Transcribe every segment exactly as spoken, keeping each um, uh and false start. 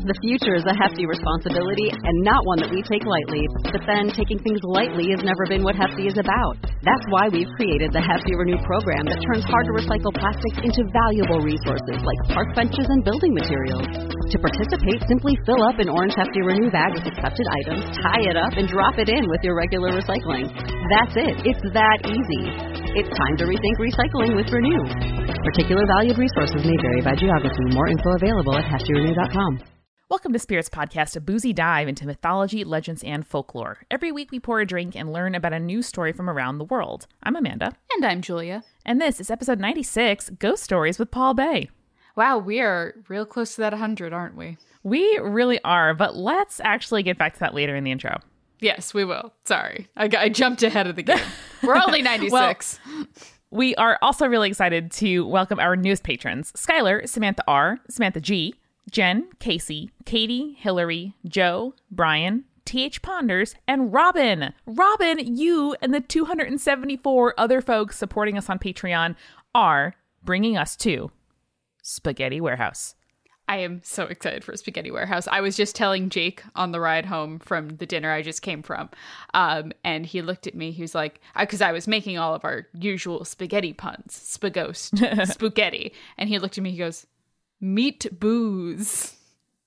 The future is a hefty responsibility and not one that we take lightly. But then, taking things lightly has never been what Hefty is about. That's why we've created the Hefty Renew program that turns hard-to-recycle plastics into valuable resources like park benches and building materials. To participate, simply fill up an orange Hefty Renew bag with accepted items, tie it up, and drop it in with your regular recycling. That's it. It's that easy. It's time to rethink recycling with Renew. Particular valued resources may vary by geography. More info available at hefty renew dot com. Welcome to Spirits Podcast, a boozy dive into mythology, legends, and folklore. Every week we pour a drink and learn about a new story from around the world. I'm Amanda. And I'm Julia. And this is episode ninety-six, Ghost Stories with Paul Bay. Wow, we are real close to that one hundred, aren't we? We really are, but let's actually get back to that later in the intro. Yes, we will. Sorry. I, I jumped ahead of the game. We're only ninety-six. Well, we are also really excited to welcome our newest patrons, Skylar, Samantha R., Samantha G., Jen, Casey, Katie, Hillary, Joe, Brian, T H Ponders, and Robin. Robin, you and the two hundred seventy-four other folks supporting us on Patreon are bringing us to Spaghetti Warehouse. I am so excited for Spaghetti Warehouse. I was just telling Jake on the ride home from the dinner I just came from. Um, and he looked at me. He was like, because I, I was making all of our usual spaghetti puns, spaghost, spaghetti. And he looked at me. He goes, meat booze.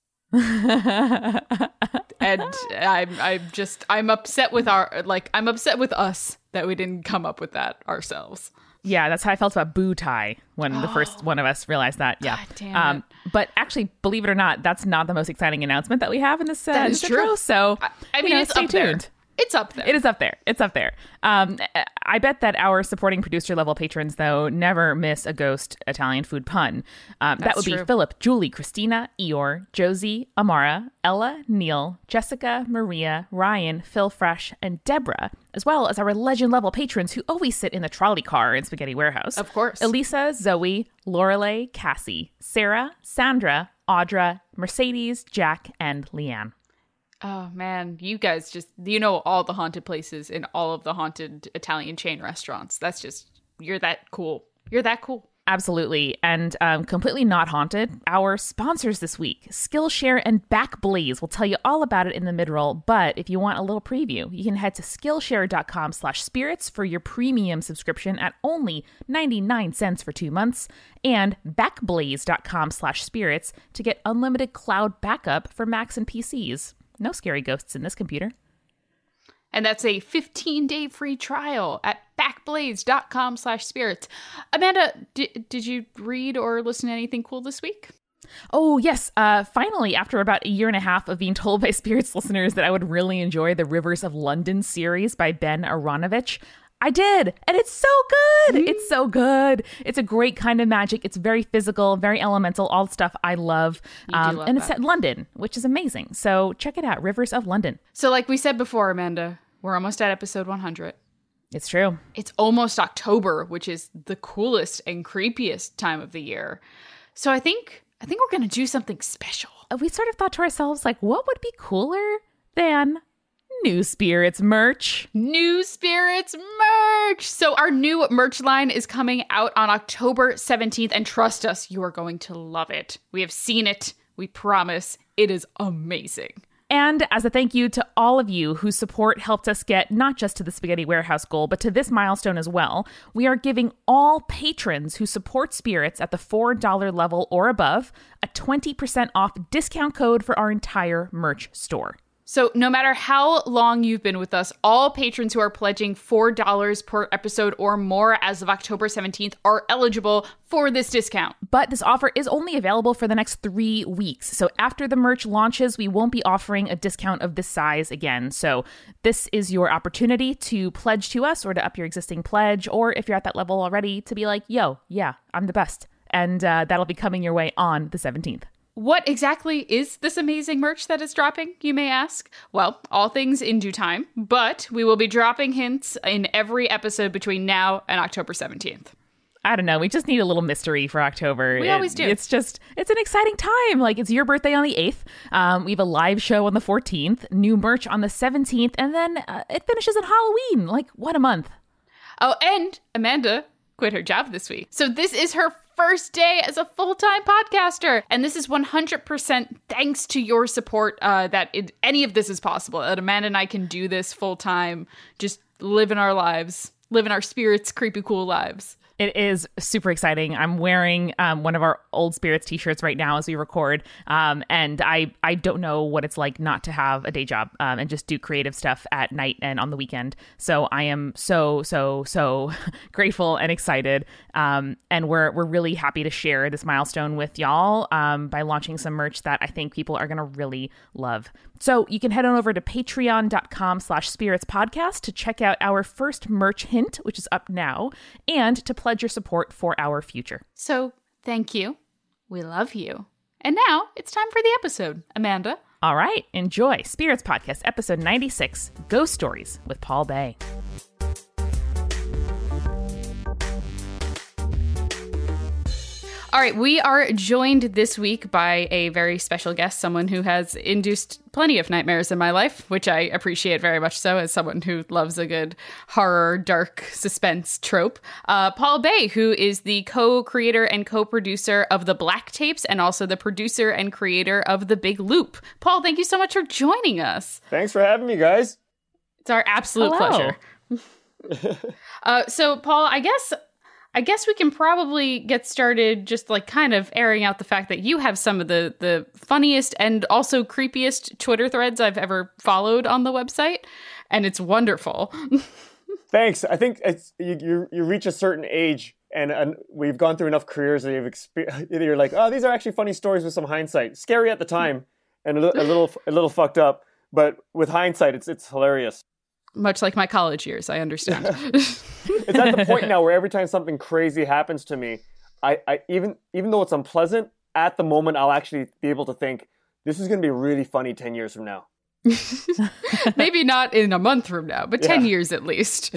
And I'm, I'm just, I'm upset with our, like, I'm upset with us that we didn't come up with that ourselves. Yeah, that's how I felt about boo tie when oh, the first one of us realized that. Yeah. God damn um, it. But actually, believe it or not, that's not the most exciting announcement that we have in this uh, That is intro. true. So, I, I mean, you know, it's stay up tuned. there. It's up there. It is up there. It's up there. Um, I bet that our supporting producer level patrons, though, never miss a ghost Italian food pun. Um, that would true. be Philip, Julie, Christina, Eeyore, Josie, Amara, Ella, Neil, Jessica, Maria, Ryan, Phil Fresh, and Deborah, as well as our legend level patrons who always sit in the trolley car in Spaghetti Warehouse. Of course. Elisa, Zoe, Lorelei, Cassie, Sarah, Sandra, Audra, Mercedes, Jack, and Leanne. Oh, man, you guys just, you know all the haunted places in all of the haunted Italian chain restaurants. That's just, you're that cool. You're that cool. Absolutely. And um, completely not haunted, our sponsors this week, Skillshare and Backblaze. We'll tell you all about it in the mid-roll, but if you want a little preview, you can head to Skillshare.com slash spirits for your premium subscription at only ninety-nine cents for two months, and Backblaze.com slash spirits to get unlimited cloud backup for Macs and P Cs. No scary ghosts in this computer. And that's a fifteen-day free trial at backblaze.com slash spirits. Amanda, d- did you read or listen to anything cool this week? Oh, yes. Uh, finally, after about a year and a half of being told by Spirits listeners that I would really enjoy the Rivers of London series by Ben Aronovich, I did. And it's so good. Mm-hmm. It's so good. It's a great kind of magic. It's very physical, very elemental, all the stuff I love. Um, love and that. it's set in London, which is amazing. So check it out. Rivers of London. So like we said before, Amanda, we're almost at episode one hundred. It's true. It's almost October, which is the coolest and creepiest time of the year. So I think I think we're going to do something special. We sort of thought to ourselves, like, what would be cooler than New Spirits merch? New Spirits merch! So our new merch line is coming out on October seventeenth, and trust us, you are going to love it. We have seen it. We promise. It is amazing. And as a thank you to all of you whose support helped us get not just to the Spaghetti Warehouse goal, but to this milestone as well, we are giving all patrons who support Spirits at the four dollars level or above a twenty percent off discount code for our entire merch store. So no matter how long you've been with us, all patrons who are pledging four dollars per episode or more as of October seventeenth are eligible for this discount. But this offer is only available for the next three weeks. So after the merch launches, we won't be offering a discount of this size again. So this is your opportunity to pledge to us or to up your existing pledge. Or if you're at that level already, to be like, yo, yeah, I'm the best. And uh, that'll be coming your way on the seventeenth. What exactly is this amazing merch that is dropping, you may ask? Well, all things in due time, but we will be dropping hints in every episode between now and October seventeenth. I don't know. We just need a little mystery for October. We it, always do. It's just, it's an exciting time. Like, it's your birthday on the eighth. Um, we have a live show on the fourteenth, new merch on the seventeenth, and then uh, it finishes at Halloween. Like, what a month. Oh, and Amanda quit her job this week. So this is her first day as a full-time podcaster. And this is one hundred percent thanks to your support uh, that it, any of this is possible, that Amanda and I can do this full-time, just living our lives, living our spirits, creepy cool lives. It is super exciting. I'm wearing um, one of our old Spirits t-shirts right now as we record. Um, and I, I don't know what it's like not to have a day job um, and just do creative stuff at night and on the weekend. So I am so, so, so grateful and excited. Um, and we're we're really happy to share this milestone with y'all um, by launching some merch that I think people are going to really love. So you can head on over to patreon.com slash spirits podcast to check out our first merch hint, which is up now, and to pledge your support for our future. So thank you. We love you. And now it's time for the episode. Amanda. All right. Enjoy Spirits Podcast, episode ninety-six, Ghost Stories with Paul Bay. All right, we are joined this week by a very special guest, someone who has induced plenty of nightmares in my life, which I appreciate very much so as someone who loves a good horror, dark suspense trope. Uh, Paul Bay, who is the co-creator and co-producer of The Black Tapes and also the producer and creator of The Big Loop. Paul, thank you so much for joining us. Thanks for having me, guys. It's our absolute Hello. pleasure. uh, so, Paul, I guess... I guess we can probably get started just like kind of airing out the fact that you have some of the, the funniest and also creepiest Twitter threads I've ever followed on the website. And it's wonderful. Thanks. I think it's, you, you you reach a certain age and, and we've gone through enough careers that you've experienced. You're like, oh, these are actually funny stories with some hindsight. Scary at the time and a, li- a little a little fucked up. But with hindsight, it's it's hilarious. Much like my college years, I understand. It's at the point now where every time something crazy happens to me, I, I even even though it's unpleasant, at the moment I'll actually be able to think, this is going to be really funny ten years from now. Maybe not in a month from now, but ten Yeah. years at least.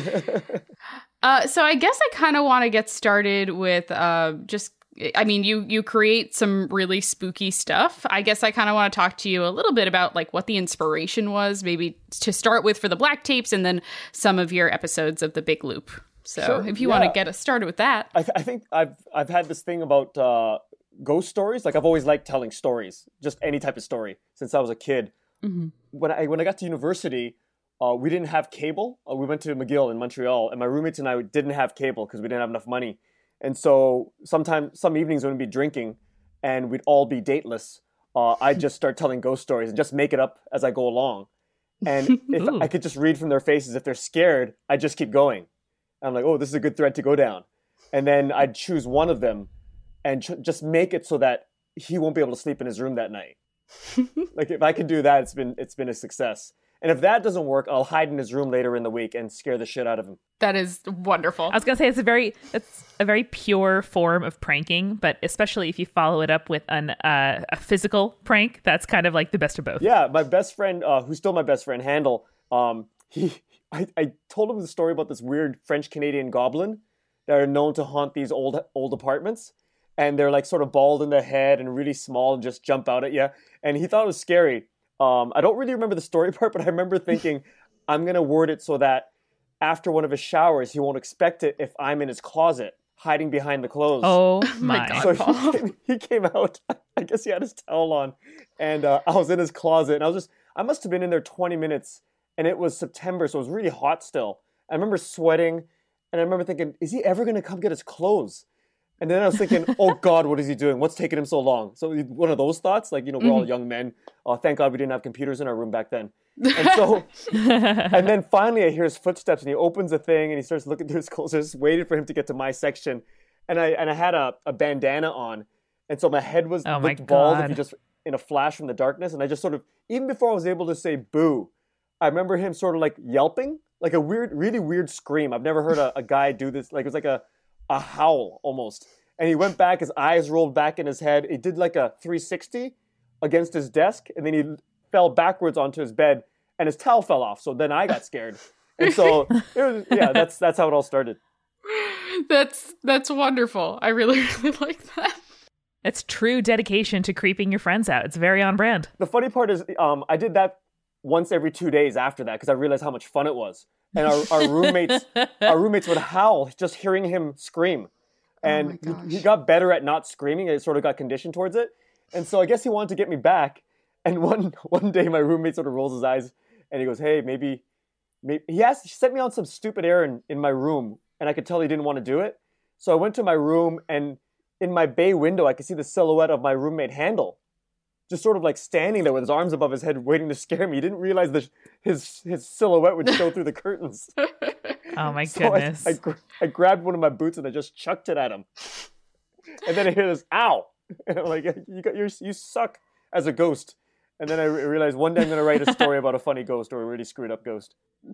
uh, so I guess I kind of want to get started with uh, just, I mean, you you create some really spooky stuff. I guess I kind of want to talk to you a little bit about like what the inspiration was, maybe to start with for the Black Tapes and then some of your episodes of The Big Loop. So Sure, if you yeah. want to get us started with that. I, th- I think I've I've had this thing about uh, ghost stories. Like I've always liked telling stories, just any type of story since I was a kid. Mm-hmm. When I when I got to university, uh, we didn't have cable. Uh, we went to McGill in Montreal, and my roommates and I didn't have cable because we didn't have enough money. And so sometimes, some evenings when we'd be drinking, and we'd all be dateless, uh, I'd just start telling ghost stories and just make it up as I go along. And if I could just read from their faces, if they're scared, I'd just keep going. I'm like, oh, this is a good thread to go down. And then I'd choose one of them and ch- just make it so that he won't be able to sleep in his room that night. Like if I can do that, it's been it's been a success. And if that doesn't work, I'll hide in his room later in the week and scare the shit out of him. That is wonderful. I was gonna say it's a very it's a very pure form of pranking, but especially if you follow it up with an uh, a physical prank, that's kind of like the best of both. Yeah, my best friend, uh, who's still my best friend, Handel, um, he I, I told him the story about this weird French-Canadian goblin that are known to haunt these old old apartments. And they're like sort of bald in the head and really small and just jump out at you. And he thought it was scary. Um, I don't really remember the story part, but I remember thinking, I'm going to word it so that after one of his showers, he won't expect it if I'm in his closet, hiding behind the clothes. Oh my my. God. So he came, he came out, I guess he had his towel on, and uh, I was in his closet, and I was just, I must have been in there twenty minutes, and it was September, so it was really hot still. I remember sweating, and I remember thinking, is he ever going to come get his clothes? And then I was thinking, oh God, what is he doing? What's taking him so long? So one of those thoughts, like, you know, we're all young men. Oh, thank God we didn't have computers in our room back then. And so, and then finally I hear his footsteps and he opens the thing and he starts looking through his clothes. I just waited for him to get to my section. And I and I had a, a bandana on. And so my head was Oh my looked bald if God. you just in a flash from the darkness. And I just sort of, even before I was able to say boo, I remember him sort of like yelping, like a weird, really weird scream. I've never heard a, a guy do this. Like it was like a, a howl almost. And he went back, his eyes rolled back in his head. He did like a three sixty against his desk, and then he fell backwards onto his bed, and his towel fell off. So then I got scared. And so, it was, yeah, that's that's how it all started. That's that's wonderful. I really, really like that. It's true dedication to creeping your friends out. It's very on brand. The funny part is um, I did that once every two days after that because I realized how much fun it was. And our, our roommates our roommates would howl just hearing him scream. And Oh my he, he gosh. got better at not screaming. It sort of got conditioned towards it. And so I guess he wanted to get me back. And one one day my roommate sort of rolls his eyes and he goes, hey, maybe, maybe he asked, he sent me on some stupid errand in my room. And I could tell he didn't want to do it. So I went to my room, and in my bay window, I could see the silhouette of my roommate Handel, just sort of like standing there with his arms above his head, waiting to scare me. He didn't realize that his his silhouette would show through the curtains. Oh my So goodness. I, I, gr- I grabbed one of my boots and I just chucked it at him. And then I hear this, ow! And I'm like, you got, you're, you suck as a ghost. And then I re- realized one day I'm going to write a story about a funny ghost or a really screwed up ghost.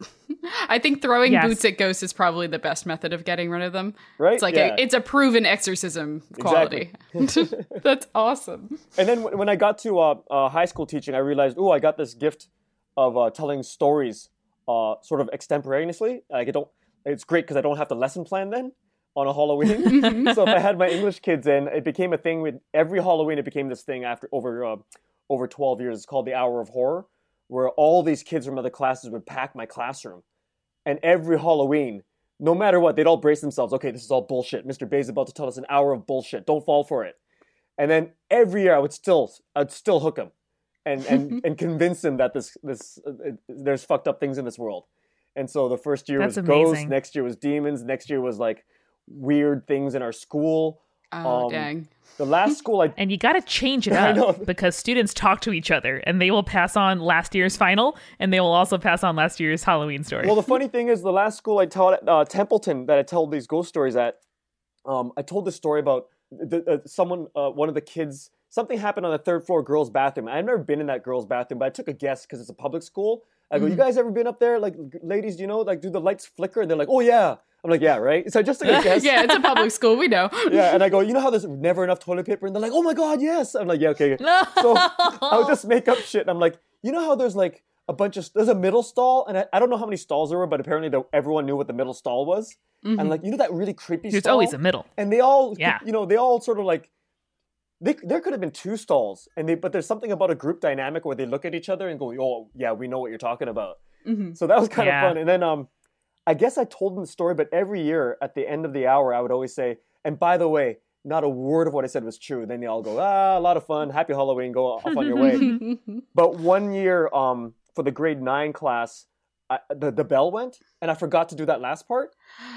I think throwing Yes. boots at ghosts is probably the best method of getting rid of them. Right? It's like Yeah. a, it's a proven exorcism quality. That's awesome. And then w- when I got to uh, uh, high school teaching, I realized, oh, I got this gift of uh, telling stories uh, sort of extemporaneously. Like, I don't, it's great because I don't have to lesson plan then on a Halloween. So if I had my English kids in, it became a thing with every Halloween. It became this thing after over uh, over twelve years. It's called the Hour of Horror, where all these kids from other classes would pack my classroom. And every Halloween, no matter what, they'd all brace themselves. Okay, this is all bullshit. Mister Bay's about to tell us an hour of bullshit. Don't fall for it. And then every year I would still, I'd still hook him, and and and convince him that this this uh, there's fucked up things in this world. And so the first year That's was ghosts. amazing. Next year was demons. Next year was like weird things in our school. Oh, Um, dang. The last school I And you got to change it I know. up because students talk to each other and they will pass on last year's final and they will also pass on last year's Halloween story. Well, the funny thing is, the last school I taught at uh, Templeton that I told these ghost stories at, um, I told this story about the, uh, someone, uh, one of the kids, something happened on the third floor girls' bathroom. I've never been in that girls' bathroom, but I took a guess because it's a public school. I go, you guys ever been up there? Like, ladies, do you know, like, do the lights flicker? And they're like, oh, yeah. I'm like, yeah, right? So I just took a guess. Yeah, it's a public school. We know. Yeah, and I go, you know how there's never enough toilet paper? And they're like, oh my God, yes. I'm like, yeah, okay. So I would just make up shit. And I'm like, you know how there's like a bunch of, there's a middle stall? And I, I don't know how many stalls there were, but apparently the, everyone knew what the middle stall was. And like, you know that really creepy There's stall? always a middle. And they all, Yeah. you know, they all sort of like, they, there could have been two stalls. and they But there's something about a group dynamic where they look at each other and go, oh, yeah, we know what you're talking about. So that was kind Yeah. of fun. And then um, I guess I told them the story, but every year at the end of the hour, I would always say, and by the way, not a word of what I said was true. Then they all go, ah, a lot of fun. Happy Halloween. Go off on your way. But one year um, for the grade nine class, I, the, the bell went, and I forgot to do that last part.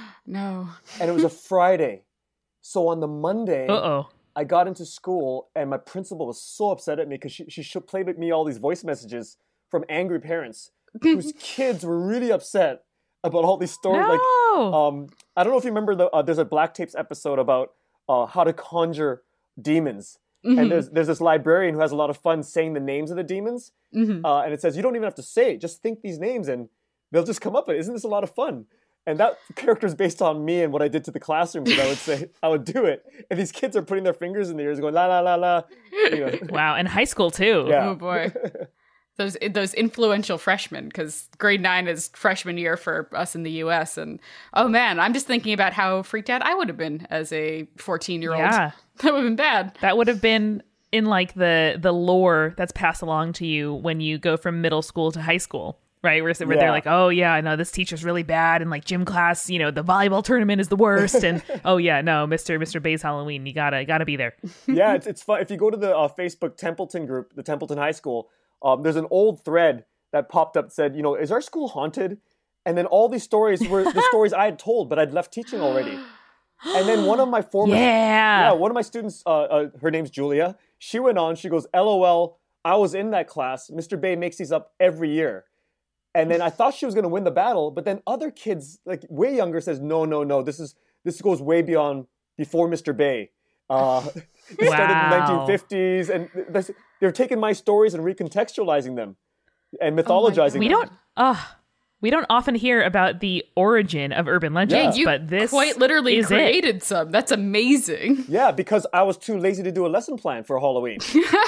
No. And it was a Friday. So on the Monday, Uh-oh. I got into school, and my principal was so upset at me because she, she sh- played with me all these voice messages from angry parents whose kids were really upset about all these stories. Like, No. um, I don't know if you remember, the uh, there's a Black Tapes episode about uh, how to conjure demons. And there's there's this librarian who has a lot of fun saying the names of the demons. Uh, and it says, you don't even have to say it. Just think these names and they'll just come up with it. Isn't this a lot of fun? And that character is based on me and what I did to the classroom. Because I would say, I would do it. And these kids are putting their fingers in their ears going, la, la, la, la. You know. Wow. And high school too. Yeah. Oh boy. Those those influential freshmen, because grade nine is freshman year for us in the U S. And oh man, I'm just thinking about how freaked out I would have been as a fourteen year old. Yeah. That would have been bad. That would have been in like the the lore that's passed along to you when you go from middle school to high school, right? Where, where Yeah. they're like, oh yeah, I know this teacher's really bad, and like gym class, you know, the volleyball tournament is the worst, and oh yeah, no, Mister Mister Bay's Halloween, you gotta gotta be there. Yeah, it's, it's fun. If you go to the uh, Facebook Templeton group, the Templeton High School, um, there's an old thread that popped up, said, you know, is our school haunted? And then all these stories were the stories I had told, but I'd left teaching already. And then one of my former, Yeah. yeah, one of my students, uh, uh, her name's Julia. She went on. She goes, "LOL, I was in that class. Mister Bay makes these up every year." And then I thought she was going to win the battle, but then other kids, like way younger, says, "No, no, no. This is this goes way beyond before Mister Bay. Uh, it started in the Wow. nineteen fifties, and th- they're taking my stories and recontextualizing them and mythologizing We them." don't. Uh, we don't often hear about the origin of urban legends, You but this quite literally is it. created some. That's amazing. Yeah, because I was too lazy to do a lesson plan for Halloween.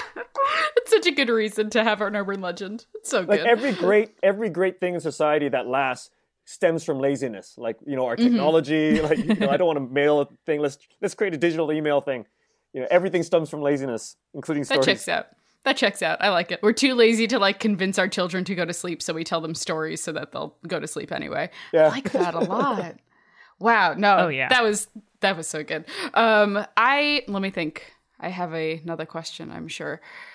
It's such a good reason to have an urban legend. It's so Like good. every great every great thing in society that lasts stems from laziness. Like, you know, our technology, like, you know, I don't want to mail a thing. Let's let's create a digital email thing. You know, everything stems from laziness, including that stories. checks out. That checks out. I like it. We're too lazy to like convince our children to go to sleep, so we tell them stories so that they'll go to sleep anyway. Yeah. I like that a lot. Wow. No. Oh, yeah. That was that was so good. Um, I let me think. I have a, another question, I'm sure.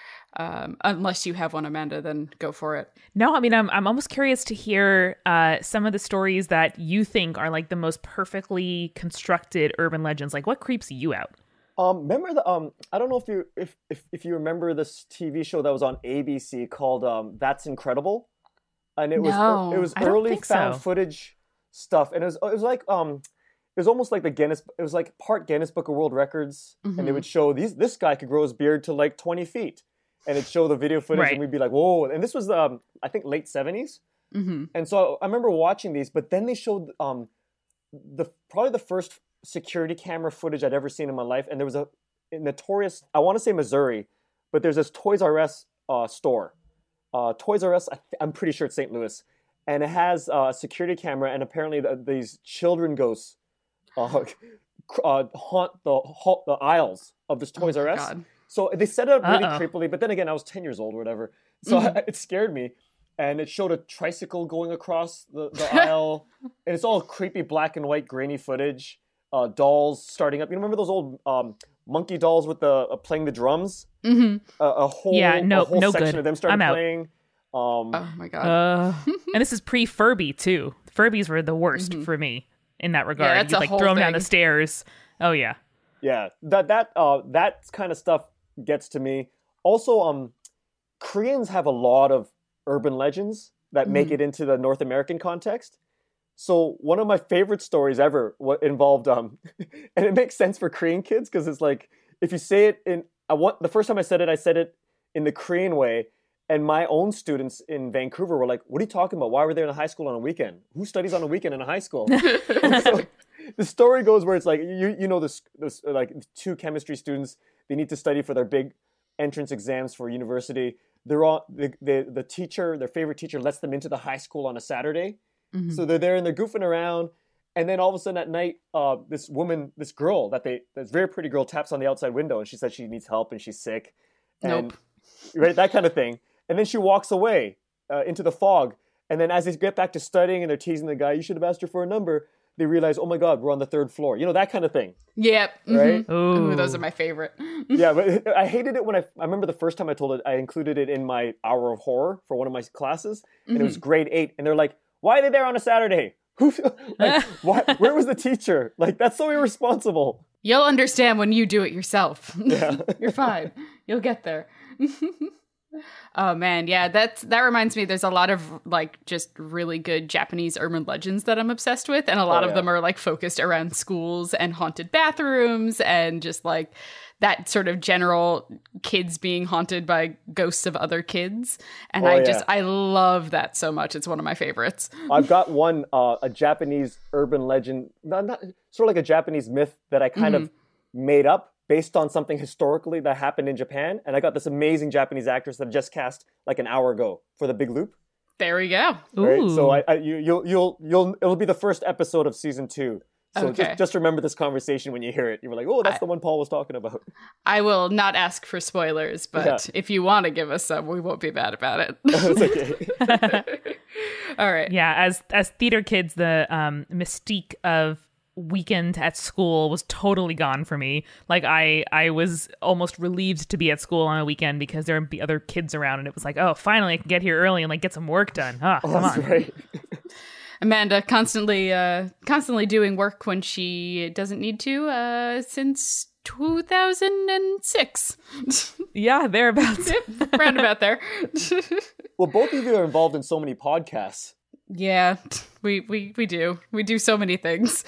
Um, unless you have one, Amanda, then go for it. No, I mean, I'm I'm almost curious to hear uh, some of the stories that you think are like the most perfectly constructed urban legends. Like, what creeps you out? Um, remember the um? I don't know if you if if if you remember this T V show that was on A B C called um That's Incredible, and it was No, it was I don't early think found so. footage stuff, and it was it was like um. It was almost like the Guinness. It was like part Guinness Book of World Records, Mm-hmm. and they would show these. This guy could grow his beard to like twenty feet, and it'd show the video footage, Right. and we'd be like, "Whoa!" And this was um, I think late seventies, Mm-hmm. and so I remember watching these. But then they showed um, the probably the first security camera footage I'd ever seen in my life, and there was a, a notorious. I want to say Missouri, but there's this Toys R Us uh, store. Uh, Toys R Us. I th- I'm pretty sure it's Saint Louis, and it has a security camera, and apparently the, these children ghosts. Uh, uh, haunt the ha- the aisles of this Toys Oh R my Us. God. So they set it up really Uh-oh. creepily, but then again, I was ten years old or whatever. So Mhm. I, it scared me. And it showed a tricycle going across the, the aisle. And it's all creepy black and white grainy footage. Uh, dolls starting up. You remember those old um, monkey dolls with the uh, playing the drums? Mm-hmm. Uh, a whole, Yeah, no- a whole no section good. of them started I'm out. playing. Um, Oh my god. Uh, and this is pre Furby too. Furbies were the worst for me in that regard. Mm-hmm. that's You'd a like whole throw them down thing. the stairs. Oh yeah. Yeah, that that uh that kind of stuff gets to me. Also, um, Koreans have a lot of urban legends that make Mhm. it into the North American context. So one of my favorite stories ever what involved um, and it makes sense for Korean kids because it's like if you say it in I want the first time I said it I said it in the Korean way, and my own students in Vancouver were like, "What are you talking about? Why were they in a high school on a weekend? Who studies on a weekend in a high school?" So, the story goes where it's like you you know this this uh, like two chemistry students, they need to study for their big entrance exams for university. They're all the the, the teacher, their favorite teacher, lets them into the high school on a Saturday. Mhm. So they're there and they're goofing around, and then all of a sudden at night, uh, this woman, this girl that they this very pretty girl taps on the outside window and she says she needs help and she's sick, and Nope. right that kind of thing, and then she walks away uh, into the fog, and then as they get back to studying and they're teasing the guy, you should have asked her for a number. They realize, oh my God, we're on the third floor. You know, that kind of thing. Yep. mhm. Right? Ooh, Ooh. those are my favorite. Yeah, but I hated it when I, I remember the first time I told it, I included it in my hour of horror for one of my classes, and it was grade eight. And they're like, why are they there on a Saturday? Who, like, why, where was the teacher? Like, that's so irresponsible. You'll understand when you do it yourself. Yeah. You're fine. You'll get there. Oh man, yeah, that's that reminds me there's a lot of like just really good Japanese urban legends that I'm obsessed with, and a lot Oh, of yeah. them are like focused around schools and haunted bathrooms and just like that sort of general kids being haunted by ghosts of other kids. And Oh, I yeah. just I love that so much. It's one of my favorites. I've got one, uh, a Japanese urban legend, not, not, sort of like a Japanese myth that I kind of made up based on something historically that happened in Japan. And I got this amazing Japanese actress that I just cast like an hour ago for The Big Loop. There we go. Right? So Ooh. I, I you, you'll, you'll, you'll, it'll be the first episode of season two. So Okay. just, just remember this conversation when you hear it. You were like, oh, that's I- the one Paul was talking about. I will not ask for spoilers, but Yeah. if you want to give us some, we won't be mad about it. It's okay. All right. Yeah, as as theater kids, the um, mystique of weekend at school was totally gone for me. Like I I was almost relieved to be at school on a weekend because there would be other kids around, and it was like, oh, finally I can get here early and like get some work done. Ah, come That's on. right. Amanda constantly uh constantly doing work when she doesn't need to uh since two thousand six. Yeah, thereabouts. Round about there. Well, both of you are involved in so many podcasts. Yeah, we we we do. We do so many things.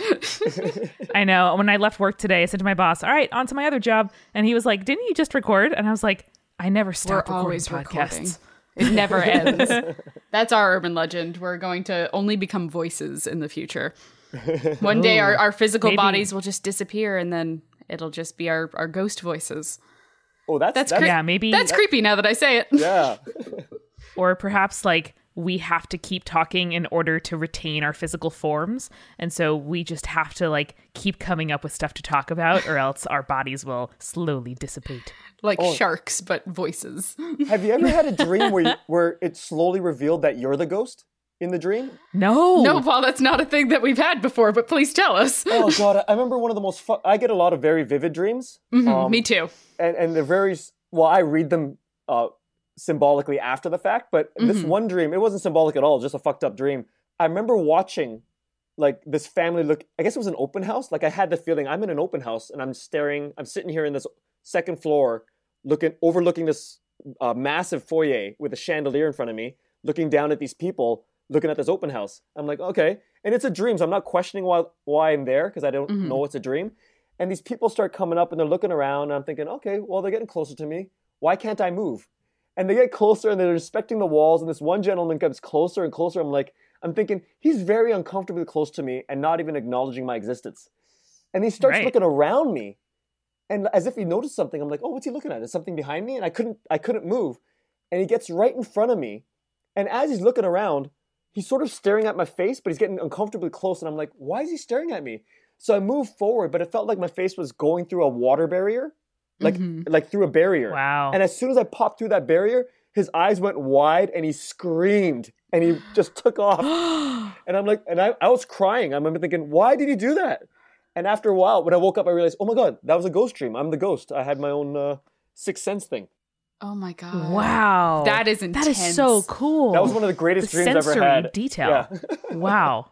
I know. When I left work today, I said to my boss, all right, on to my other job. And he was like, didn't you just record? And I was like, I never We're stop recording always podcasts. recording. It never ends. That's our urban legend. We're going to only become voices in the future. One day our, our physical maybe. bodies will just disappear and then it'll just be our, our ghost voices. Oh, that's, That's that's, cre- Yeah, maybe. That's creepy now that I say it. yeah. Or perhaps like we have to keep talking in order to retain our physical forms. And so we just have to like keep coming up with stuff to talk about or else our bodies will slowly dissipate. Like Oh. sharks, but voices. Have you ever had a dream where you, where it slowly revealed that you're the ghost? in the dream? No. No, Paul, that's not a thing that we've had before, but please tell us. Oh God, I remember one of the most fun, I get a lot of very vivid dreams. Mhm, Um, me too. And, and they're very, well, I read them uh, symbolically after the fact, but mm-hmm. this one dream, it wasn't symbolic at all, just a fucked up dream. I remember watching like this family look, I guess it was an open house. Like I had the feeling I'm in an open house and I'm staring, I'm sitting here in this second floor, looking, overlooking this uh, massive foyer with a chandelier in front of me, looking down at these people, looking at this open house. I'm like, okay. And it's a dream, so I'm not questioning why, why I'm there because I don't mm-hmm. know it's a dream. And these people start coming up and they're looking around and I'm thinking, okay, well, they're getting closer to me. Why can't I move? And they get closer and they're inspecting the walls and this one gentleman comes closer and closer. I'm like, I'm thinking, he's very uncomfortably close to me and not even acknowledging my existence. And he starts right. looking around me and as if he noticed something. I'm like, oh, what's he looking at? Is something behind me? And I couldn't, I couldn't move. And he gets right in front of me. And as he's looking around, he's sort of staring at my face, but he's getting uncomfortably close. And I'm like, why is he staring at me? So I moved forward, but it felt like my face was going through a water barrier, like mm-hmm. like through a barrier. Wow. And as soon as I popped through that barrier, his eyes went wide and he screamed and he just took off. And I'm like, and I, I was crying. I remember thinking, why did he do that? And after a while, when I woke up, I realized, oh my God, that was a ghost dream. I'm the ghost. I had my own uh, sixth sense thing. Oh my God. Wow. That is intense. That is so cool. That was one of the greatest the dreams I've ever had. Detail. Yeah. Wow.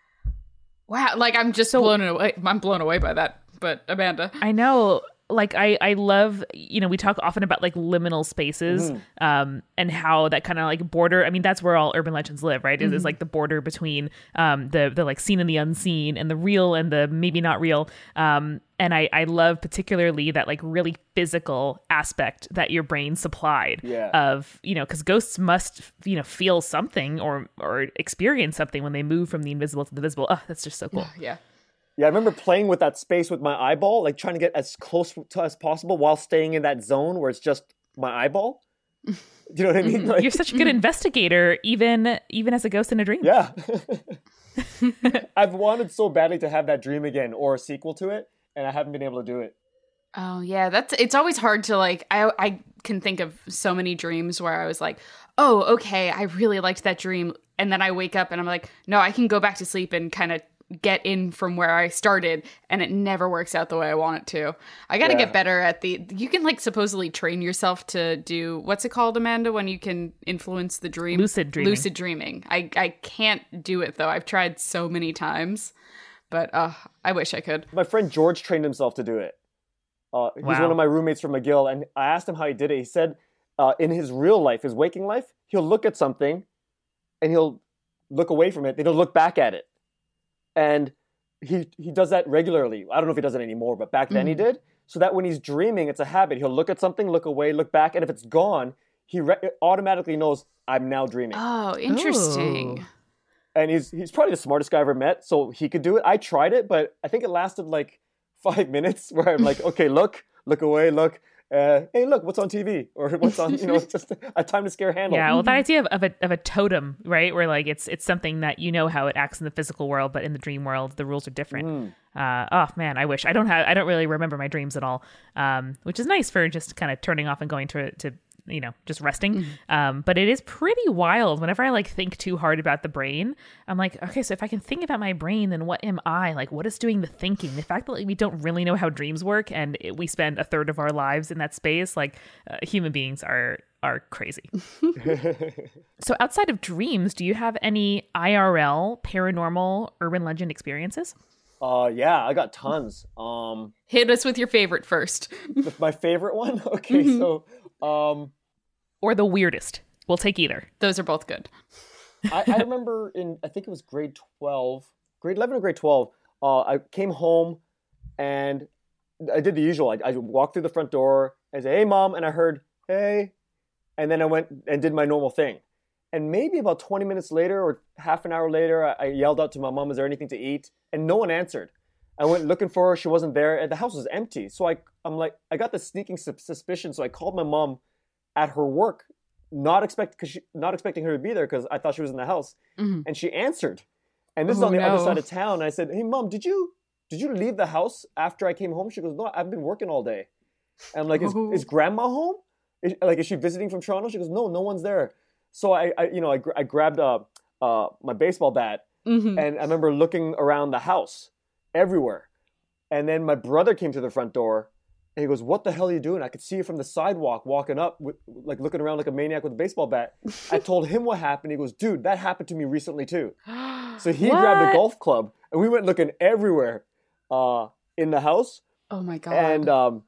Wow. Like I'm just so, blown away. I'm blown away by that. But Amanda. I know. Like I, I love, you know, we talk often about like liminal spaces, mm-hmm. um, and how that kind of like border. I mean, that's where all urban legends live, right? Mm-hmm. It's like the border between um, the the like seen and the unseen, and the real and the maybe not real. Um, and I, I love particularly that like really physical aspect that your brain supplied yeah. of, you know, because ghosts must, you know, feel something or or experience something when they move from the invisible to the visible. Oh, that's just so cool. Yeah. Yeah, I remember playing with that space with my eyeball, like trying to get as close to as possible while staying in that zone where it's just my eyeball. Do you know what I mean? Like, you're such a good investigator, even even as a ghost in a dream. Yeah. I've wanted so badly to have that dream again or a sequel to it, and I haven't been able to do it. Oh, yeah. That's it's always hard to like, I, I can think of so many dreams where I was like, oh, okay, I really liked that dream. And then I wake up and I'm like, no, I can go back to sleep and kind of get in from where I started, and it never works out the way I want it to. I got to yeah. get better at the, you can like supposedly train yourself to do, what's it called, Amanda, when you can influence the dream? Lucid dreaming. Lucid dreaming. I, I can't do it though. I've tried so many times, but uh, I wish I could. My friend George trained himself to do it. Uh, he's wow. one of my roommates from McGill, and I asked him how he did it. He said uh, in his real life, his waking life, he'll look at something and he'll look away from it, then he'll look back at it. And he he does that regularly. I don't know if he does it anymore, but back then mm-hmm. he did. So that when he's dreaming, it's a habit. He'll look at something, look away, look back, and if it's gone, he re- automatically knows I'm now dreaming. Oh, interesting. Ooh. And he's he's probably the smartest guy I ever met, so he could do it. I tried it, but I think it lasted like five minutes where I'm like, okay, look, look away, look. Uh, hey, look, what's on T V? Or what's on, you know, it's just a time to scare handle. Yeah, well, that idea of, of, a, of a totem, right? Where like it's it's something that you know how it acts in the physical world, but in the dream world, the rules are different. Mm. Uh, oh, man, I wish. I don't have, I don't really remember my dreams at all, um, which is nice for just kind of turning off and going to, to you know, just resting. Mm-hmm. Um, but it is pretty wild. Whenever I like think too hard about the brain, I'm like, okay, so if I can think about my brain, then what am I? Like, what is doing the thinking? The fact that like, we don't really know how dreams work and it, we spend a third of our lives in that space, like uh, human beings are are crazy. So outside of dreams, do you have any I R L, paranormal, urban legend experiences? Uh, yeah, I got tons. Um, Hit us with your favorite first. My favorite one? Okay, mm-hmm. so... Um, or the weirdest. We'll take either. Those are both good. I, I remember in, I think it was grade twelve, grade eleven or grade twelve, uh, I came home and I did the usual. I, I walked through the front door, I said, hey, Mom, and I heard, hey, and then I went and did my normal thing. And maybe about twenty minutes later or half an hour later, I, I yelled out to my mom, is there anything to eat? And no one answered. I went looking for her. She wasn't there. And the house was empty. So I, I'm like, I got the sneaking suspicion. So I called my mom at her work, not expect, cause she, not expecting her to be there because I thought she was in the house. Mm-hmm. And she answered. And this oh, is on the no. other side of town. And I said, hey, Mom, did you did you leave the house after I came home? She goes, no, I've been working all day. And I'm like, is, is Grandma home? Is, like, is she visiting from Toronto? She goes, no, no one's there. So I, I you know, I, I grabbed a, uh, my baseball bat. Mm-hmm. And I remember looking around the house everywhere. And then my brother came to the front door and he goes, "What the hell are you doing?" I could see you from the sidewalk walking up, with, like looking around like a maniac with a baseball bat. I told him what happened. He goes, "Dude, that happened to me recently too." So he What? grabbed a golf club and we went looking everywhere uh, in the house. Oh my God. And um,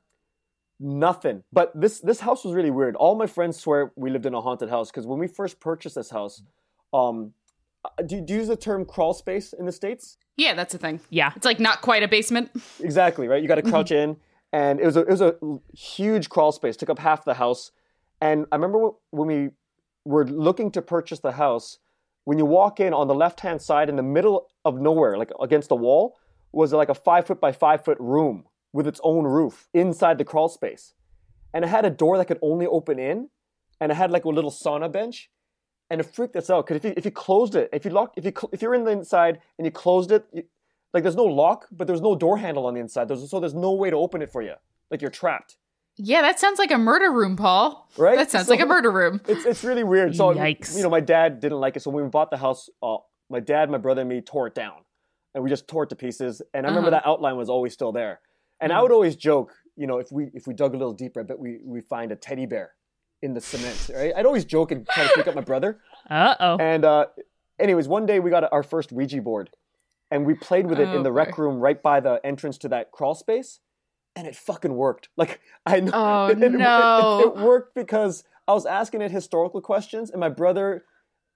nothing. But this this house was really weird. All my friends swear we lived in a haunted house because when we first purchased this house, um, do, do you use the term crawl space in the States? Yeah, that's a thing. Yeah. It's like not quite a basement. Exactly, right? You got to crouch in. And it was a it was a huge crawl space, took up half the house. And I remember when we were looking to purchase the house, when you walk in on the left-hand side in the middle of nowhere, like against the wall, was like a five foot by five foot room with its own roof inside the crawl space. And it had a door that could only open in, and it had like a little sauna bench. And it freaked us out because if you, if you closed it, if you locked, if you if you're in the inside and you closed it, you, like there's no lock, but there's no door handle on the inside. There's, so there's no way to open it for you. Like you're trapped. Yeah, that sounds like a murder room, Paul. Right? That sounds So- like a murder room. It's it's really weird. So Yikes. you know, my dad didn't like it. So when we bought the house, uh, my dad, my brother, and me tore it down, and we just tore it to pieces. And I remember Uh-huh. that outline was always still there. And I would always joke, you know, if we if we dug a little deeper, I bet we we find a teddy bear in the cement. Right? I'd always joke and try to freak out my brother. Uh-oh. And uh, anyways, one day we got our first Ouija board, and we played with it Oh, in the rec boy. room right by the entrance to that crawl space, and it fucking worked. Like I know, Oh, it, it- it- no. it, it worked because I was asking it historical questions, and my brother,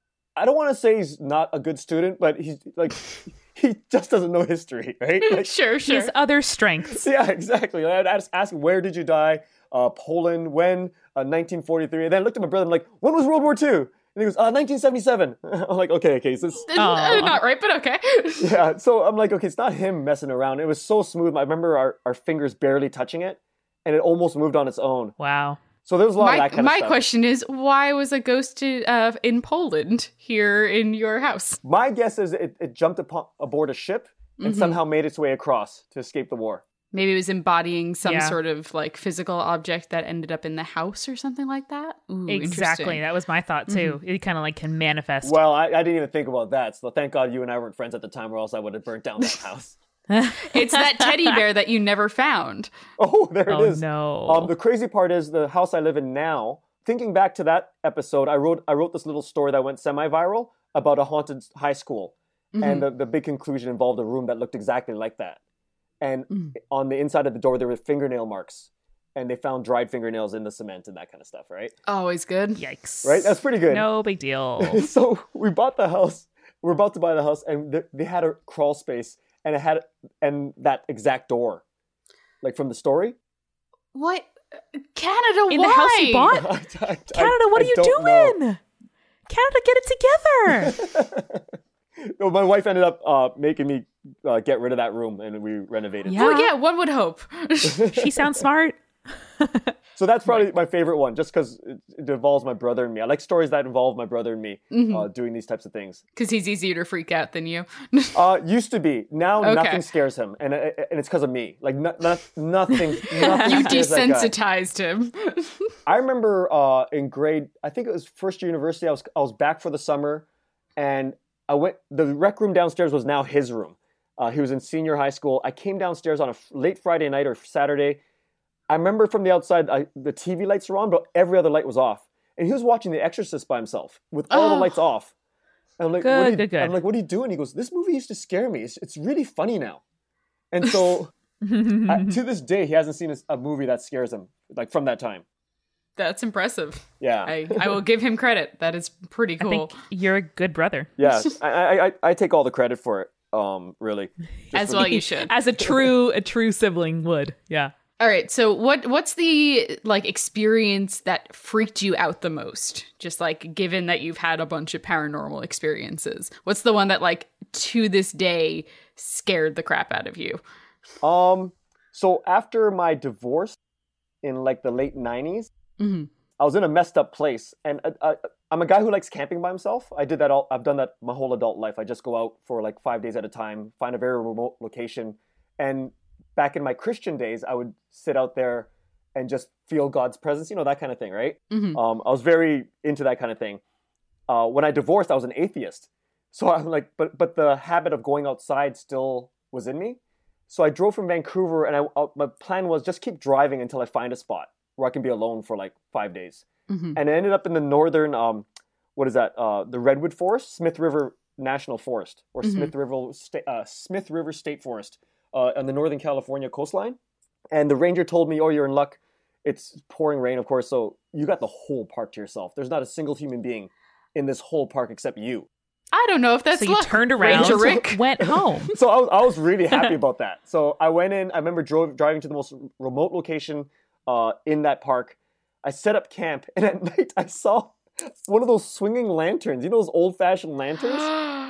I don't want to say he's not a good student, but he's like, he just doesn't know history, right? Like, Sure, He sure. has other strengths. yeah, exactly. I'd ask, ask him, where did you die? Uh, Poland, when? Uh, nineteen forty-three. And then I looked at my brother and I'm like, when was World War Two? And he goes, uh, nineteen seventy-seven. I'm like, okay, okay. So it's, Uh, Not right, but okay. yeah, so I'm like, okay, it's not him messing around. It was so smooth. I remember our, our fingers barely touching it, and it almost moved on its own. Wow. So there was a lot of My, that kind my of stuff. question is, why was a ghost to, uh, in Poland here in your house? My guess is it, it jumped upon, aboard a ship and Mm-hmm. somehow made its way across to escape the war. Maybe it was embodying some Yeah. sort of like physical object that ended up in the house or something like that. Ooh, Exactly. interesting. That was my thought too. It kind of like can manifest. Well, I, I didn't even think about that. So thank God you and I weren't friends at the time, or else I would have burnt down that house. It's that teddy bear that you never found. Oh, there Oh it is. no. Um, the crazy part is the house I live in now. Thinking back to that episode, I wrote I wrote this little story that went semi-viral about a haunted high school, and the, the big conclusion involved a room that looked exactly like that. And on the inside of the door, there were fingernail marks, and they found dried fingernails in the cement and that kind of stuff. Right? Always good. Yikes. Right? That's pretty good. No big deal. So we bought the house. We're about to buy the house, and th- they had a crawl space, and it had and that exact door, like from the story. What? Canada, In why? the house you bought? I- I- Canada, I- what I are you don't know. doing? Canada, get it together. No, my wife ended up uh, making me uh, get rid of that room, and we renovated. Yeah. Well, yeah, one would hope. She sounds smart. So that's probably my favorite one, just because it, it involves my brother and me. I like stories that involve my brother and me uh, doing these types of things. Because he's easier to freak out than you. Uh, used to be. Now Okay. nothing scares him, and uh, and it's because of me. Like no, no, nothing. nothing You scares that guy. desensitized him. I remember uh, in grade, I think it was first year university. I was I was back for the summer, and I went. The rec room downstairs was now his room. Uh, he was in senior high school. I came downstairs on a f- late Friday night or Saturday. I remember from the outside, I, the T V lights were on, but every other light was off, and he was watching The Exorcist by himself with all the Oh. lights off. And I'm like, Good, what are you, good, good. I'm like, what are you doing? He goes, this movie used to scare me. It's, it's really funny now. And so I, to this day, he hasn't seen a, a movie that scares him, like from that time. That's impressive. Yeah. I, I will give him credit. That is pretty I cool. think you're a good brother. Yeah, I, I I I take all the credit for it. Um, really. Just As for well the- you should. As a true a true sibling would. Yeah. All right, so what what's the like experience that freaked you out the most? Just like given that you've had a bunch of paranormal experiences. What's the one that like to this day scared the crap out of you? Um, so after my divorce in like the late nineties, Mm-hmm. I was in a messed up place, and I, I, I'm a guy who likes camping by himself. I did that all. I've done that my whole adult life. I just go out for like five days at a time, find a very remote location, and back in my Christian days, I would sit out there and just feel God's presence, you know, that kind of thing, right? Mhm. Um, I was very into that kind of thing. Uh, when I divorced, I was an atheist. So I'm like, but but the habit of going outside still was in me. So I drove from Vancouver, and I, uh, my plan was just keep driving until I find a spot where I can be alone for like five days. Mm-hmm. And I ended up in the northern, um, what is that? Uh, the Redwood Forest, Smith River National Forest, or mm-hmm. Smith River Sta- uh, Smith River State Forest, uh, on the Northern California coastline. And the ranger told me, "Oh, you're in luck. It's pouring rain, of course, so you got the whole park to yourself. There's not a single human being in this whole park except you." I don't know if that's so you luck. turned around, Ranger Rick went home. So I was, I was really happy about that. So I went in. I remember drove, driving to the most remote location uh, in that park. I set up camp, and at night I saw one of those swinging lanterns. You know those old-fashioned lanterns?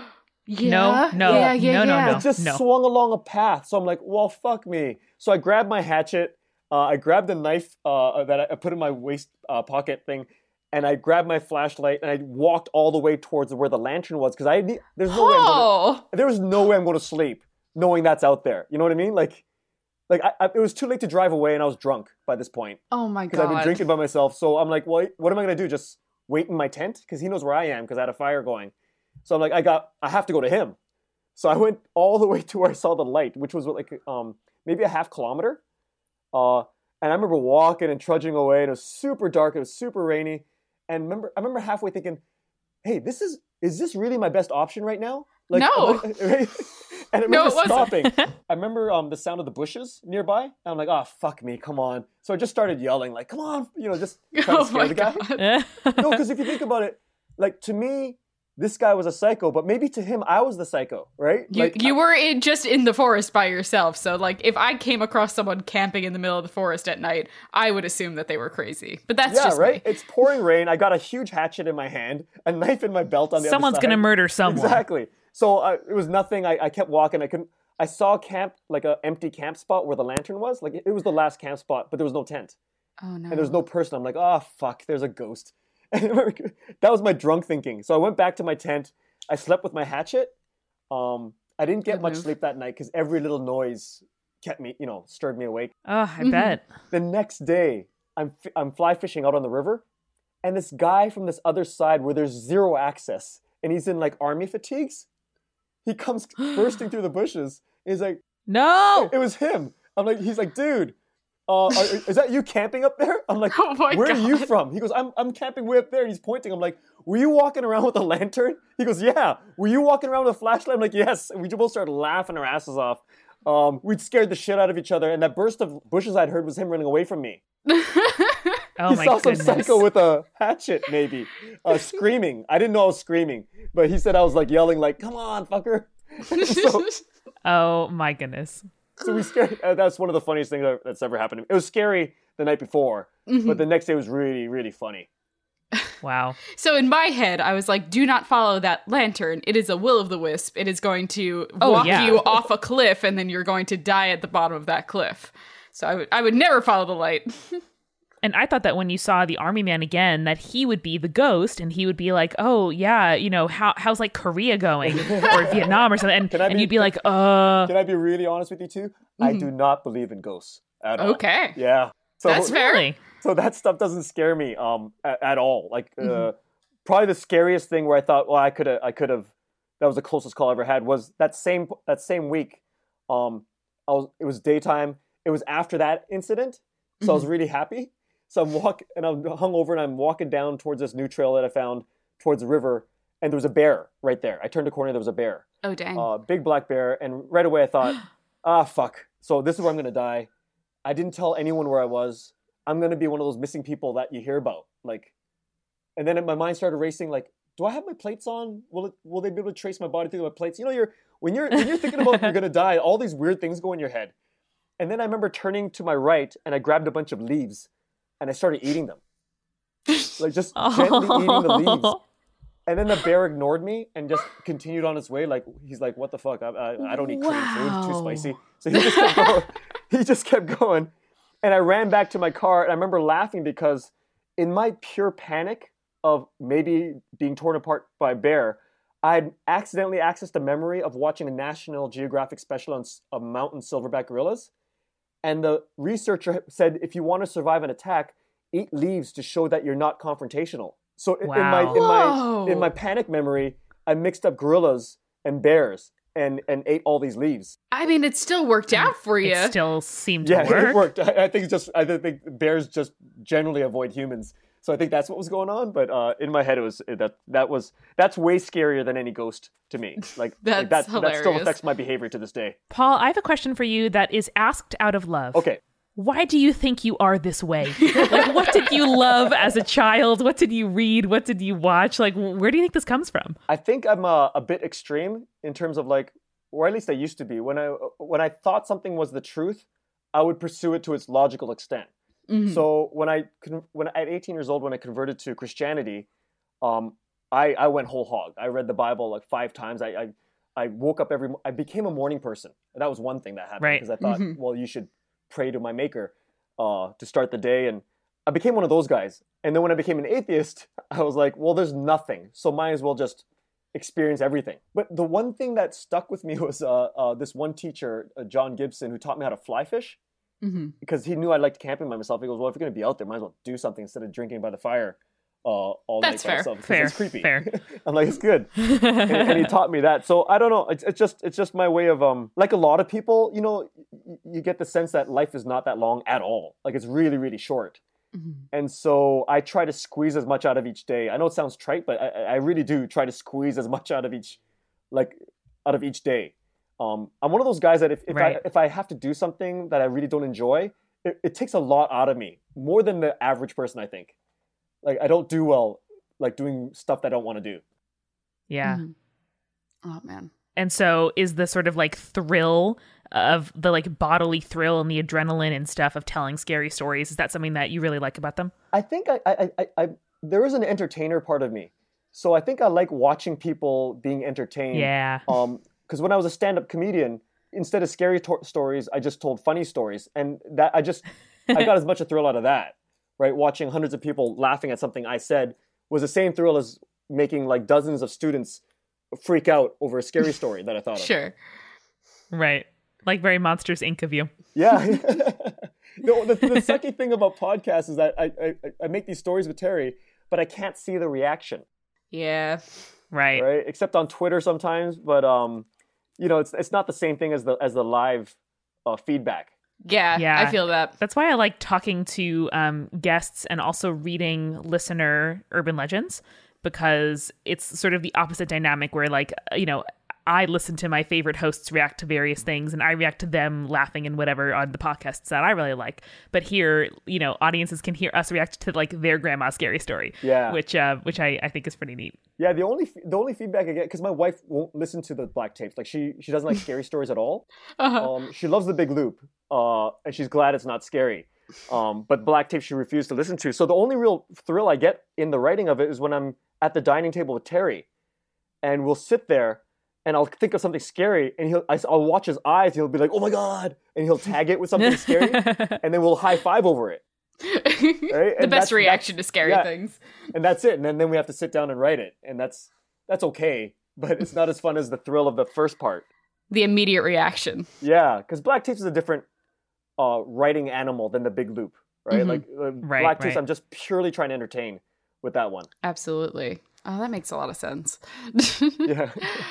yeah. No, no, yeah, yeah, no, no, yeah. no. It just no. swung along a path. So I'm like, well, fuck me. So I grabbed my hatchet. Uh, I grabbed the knife uh, that I put in my waist uh, pocket thing. And I grabbed my flashlight and I walked all the way towards where the lantern was because I there's no oh. way I'm gonna, there was no way I'm going to sleep knowing that's out there. You know what I mean? Like, like I, I, it was too late to drive away and I was drunk by this point. Oh my god! Because I've been drinking by myself. So I'm like, well, what am I going to do? Just wait in my tent? Because he knows where I am because I had a fire going. So I'm like, I got, I have to go to him. So I went all the way to where I saw the light, which was like um maybe a half kilometer. Uh, and I remember walking and trudging away. And it was super dark. It was super rainy. And remember, I remember halfway thinking, "Hey, this is is this really my best option right now?" Like, no. I, right? And I remember no, it stopping. I remember um, the sound of the bushes nearby. And I'm like, "Oh, fuck me, come on!" So I just started yelling, like, "Come on!" You know, just trying oh to scare the guy. No, because if you think about it, like to me, this guy was a psycho, but maybe to him, I was the psycho, right? You like, you I, were in, just in the forest by yourself. So, like, if I came across someone camping in the middle of the forest at night, I would assume that they were crazy. But that's yeah, just right. me. It's pouring rain. I got a huge hatchet in my hand, a knife in my belt on the Someone's other side. gonna murder someone. Exactly. So uh, it was nothing. I, I kept walking. I couldn't. I saw a camp, like an empty camp spot where the lantern was. Like it was the last camp spot, but there was no tent. Oh no. And there was no person. I'm like, oh fuck, there's a ghost. And that was my drunk thinking. So I went back to my tent. I slept with my hatchet. Um, I didn't get Good much move. sleep that night because every little noise kept me, you know, stirred me awake. Oh, I Mm-hmm. bet. The next day, I'm f- I'm fly fishing out on the river, and this guy from this other side where there's zero access, and he's in like army fatigues, he comes bursting through the bushes. He's like, No! it was him. I'm like, he's like, dude, uh, are, is that you camping up there? I'm like, Oh my where God. are you from? He goes, I'm I'm camping way up there. And he's pointing. I'm like, were you walking around with a lantern? He goes, yeah. Were you walking around with a flashlight? I'm like, yes. And we both started laughing our asses off. Um, we'd scared the shit out of each other. And that burst of bushes I'd heard was him running away from me. Oh he my saw goodness. some psycho with a hatchet, maybe, uh, screaming. I didn't know I was screaming, but he said I was like yelling, like, "Come on, fucker!" so, Oh my goodness. so we scared. Uh, that's one of the funniest things that's ever happened to me. It was scary the night before, Mm-hmm. but the next day was really, really funny. Wow. So in my head, I was like, do not follow that lantern. It is a will-o'-the-wisp. It is going to Oh, walk yeah. you off a cliff, and then you're going to die at the bottom of that cliff. So I would I would never follow the light. And I thought that when you saw the army man again, that he would be the ghost, and he would be like, "Oh yeah, you know how how's like Korea going or Vietnam or something," and, Can I and be- you'd be like, "Uh." Can I be really honest with you too? I do not believe in ghosts at all. Okay. Yeah. So, That's fair. Really? So that stuff doesn't scare me um at, at all. Like uh, probably the scariest thing where I thought, well, I could have, I could have, that was the closest call I ever had was that same that same week. Um, I was it was daytime. It was after that incident, so I was really happy. So I'm walk and I'm hung over and I'm walking down towards this new trail that I found towards the river, and there was a bear right there. I turned a corner, there was a bear, Oh dang. uh, big black bear, and right away I thought, ah, fuck. So this is where I'm gonna die. I didn't tell anyone where I was. I'm gonna be one of those missing people that you hear about, like. And then my mind started racing, like, do I have my plates on? Will it? Will they be able to trace my body through my plates? You know, you're when you're when you're thinking about you're gonna die, all these weird things go in your head. And then I remember turning to my right, and I grabbed a bunch of leaves, and I started eating them, like just gently eating the leaves. And then the bear ignored me and just continued on his way. Like he's like, "What the fuck? I, I, I don't eat Korean food. Too spicy." So he just kept going. He just kept going, and I ran back to my car. And I remember laughing because, in my pure panic of maybe being torn apart by a bear, I had accidentally accessed a memory of watching a National Geographic special on s- of mountain silverback gorillas. And the researcher said, if you want to survive an attack, eat leaves to show that you're not confrontational. So in- in my in Wow. my in my panic memory, I mixed up gorillas and bears and, and ate all these leaves. I mean, it still worked out for you. It still seemed to Yeah, work. it worked. I, I think it's just I think bears just generally avoid humans. So I think that's what was going on. But uh, in my head, it was that that was that's way scarier than any ghost to me. Like, That's like that, that still hilarious. affects my behavior to this day. Paul, I have a question for you that is asked out of love. Okay. Why do you think you are this way? Like, what did you love as a child? What did you read? What did you watch? Like, where do you think this comes from? I think I'm uh, a bit extreme in terms of like, or at least I used to be. When I when I thought something was the truth, I would pursue it to its logical extent. Mhm. So when I con- when at eighteen years old, when I converted to Christianity, um, I I went whole hog. I read the Bible like five times. I I, I woke up every. mo- I became a morning person. And that was one thing that happened Right. because I thought, Mhm. well, you should pray to my Maker uh, to start the day, and I became one of those guys. And then when I became an atheist, I was like, well, there's nothing, so might as well just experience everything. But the one thing that stuck with me was uh, uh, this one teacher, uh, John Gibson, who taught me how to fly fish. Mhm. Because he knew I liked camping by myself. He goes, well, if you're going to be out there, might as well do something instead of drinking by the fire uh, all That's night by fair. yourself. 'Cause Fair, it's creepy. fair. I'm like, it's good. and, and he taught me that. So I don't know. It's, it's just it's just my way of, um like a lot of people, you know, y- you get the sense that life is not that long at all. Like it's really, really short. Mhm. And so I try to squeeze as much out of each day. I know it sounds trite, but I, I really do try to squeeze as much out of each, like, out of each day. Um, I'm one of those guys that if, if Right. I if I have to do something that I really don't enjoy, it, it takes a lot out of me, more than the average person, I think. Like I don't do well, like doing stuff that I don't want to do. Yeah. Mhm. Oh man. And so is the sort of like thrill of the like bodily thrill and the adrenaline and stuff of telling scary stories, is that something that you really like about them? I think I, I, I, I there is an entertainer part of me, so I think I like watching people being entertained. Yeah. Um, because when I was a stand-up comedian, instead of scary to- stories, I just told funny stories, and that I just I got as much a thrill out of that, right? Watching hundreds of people laughing at something I said was the same thrill as making like dozens of students freak out over a scary story that I thought of. Sure. Right. Like very Monsters Incorporated of you. Yeah. No, the, the sucky thing about podcasts is that I, I I make these stories with Terry, but I can't see the reaction, Yeah. Right. right? Except on Twitter sometimes, but um, you know, it's it's not the same thing as the as the live uh, feedback. Yeah. Yeah. I feel that. That's why I like talking to um, guests and also reading listener urban legends, because it's sort of the opposite dynamic where, like, you know, I listen to my favorite hosts react to various things and I react to them laughing and whatever on the podcasts that I really like. But here, you know, audiences can hear us react to like their grandma's scary story, Yeah. which uh, which I, I think is pretty neat. Yeah, the only the only feedback I get, because my wife won't listen to the black tapes. Like she she doesn't like scary stories at all. Uh-huh. Um, she loves the Big Loop, uh, and she's glad it's not scary. Um, but black tape she refused to listen to. So the only real thrill I get in the writing of it is when I'm at the dining table with Terry, and we'll sit there, and I'll think of something scary, and he'll I, I'll watch his eyes. He'll be like, "Oh my god!" and he'll tag it with something scary, and then we'll high five over it. Right? The And best that's- reaction to that's- scary yeah. things. And that's it. And then, then we have to sit down and write it. And that's that's okay. But it's not as fun as the thrill of the first part. The immediate reaction. Yeah. Because Black Tapes is a different uh, writing animal than the Big Loop, right? Mhm. Like uh, Right, Black Tapes, right. I'm just purely trying to entertain with that one. Absolutely. Oh, that makes a lot of sense. Yeah.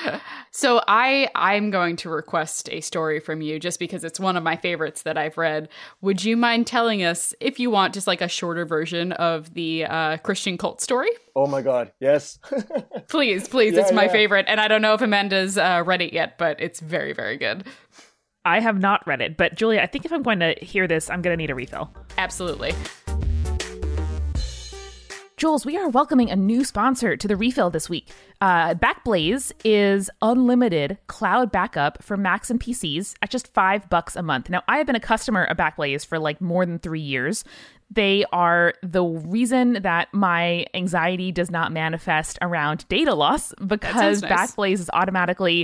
So I I'm going to request a story from you just because it's one of my favorites that I've read. Would you mind telling us, if you want, just like a shorter version of the uh, Christian cult story? Oh my God. Yes. Please, please. Yeah, it's my yeah. favorite. And I don't know if Amanda's uh, read it yet, but it's very, very good. I have not read it, but Julia, I think if I'm going to hear this, I'm going to need a refill. Absolutely. Jules, we are welcoming a new sponsor to the refill this week. Uh, Backblaze is unlimited cloud backup for Macs and P Cs at just five bucks a month. Now, I have been a customer of Backblaze for like more than three years. They are the reason that my anxiety does not manifest around data loss, because sounds nice. Backblaze is automatically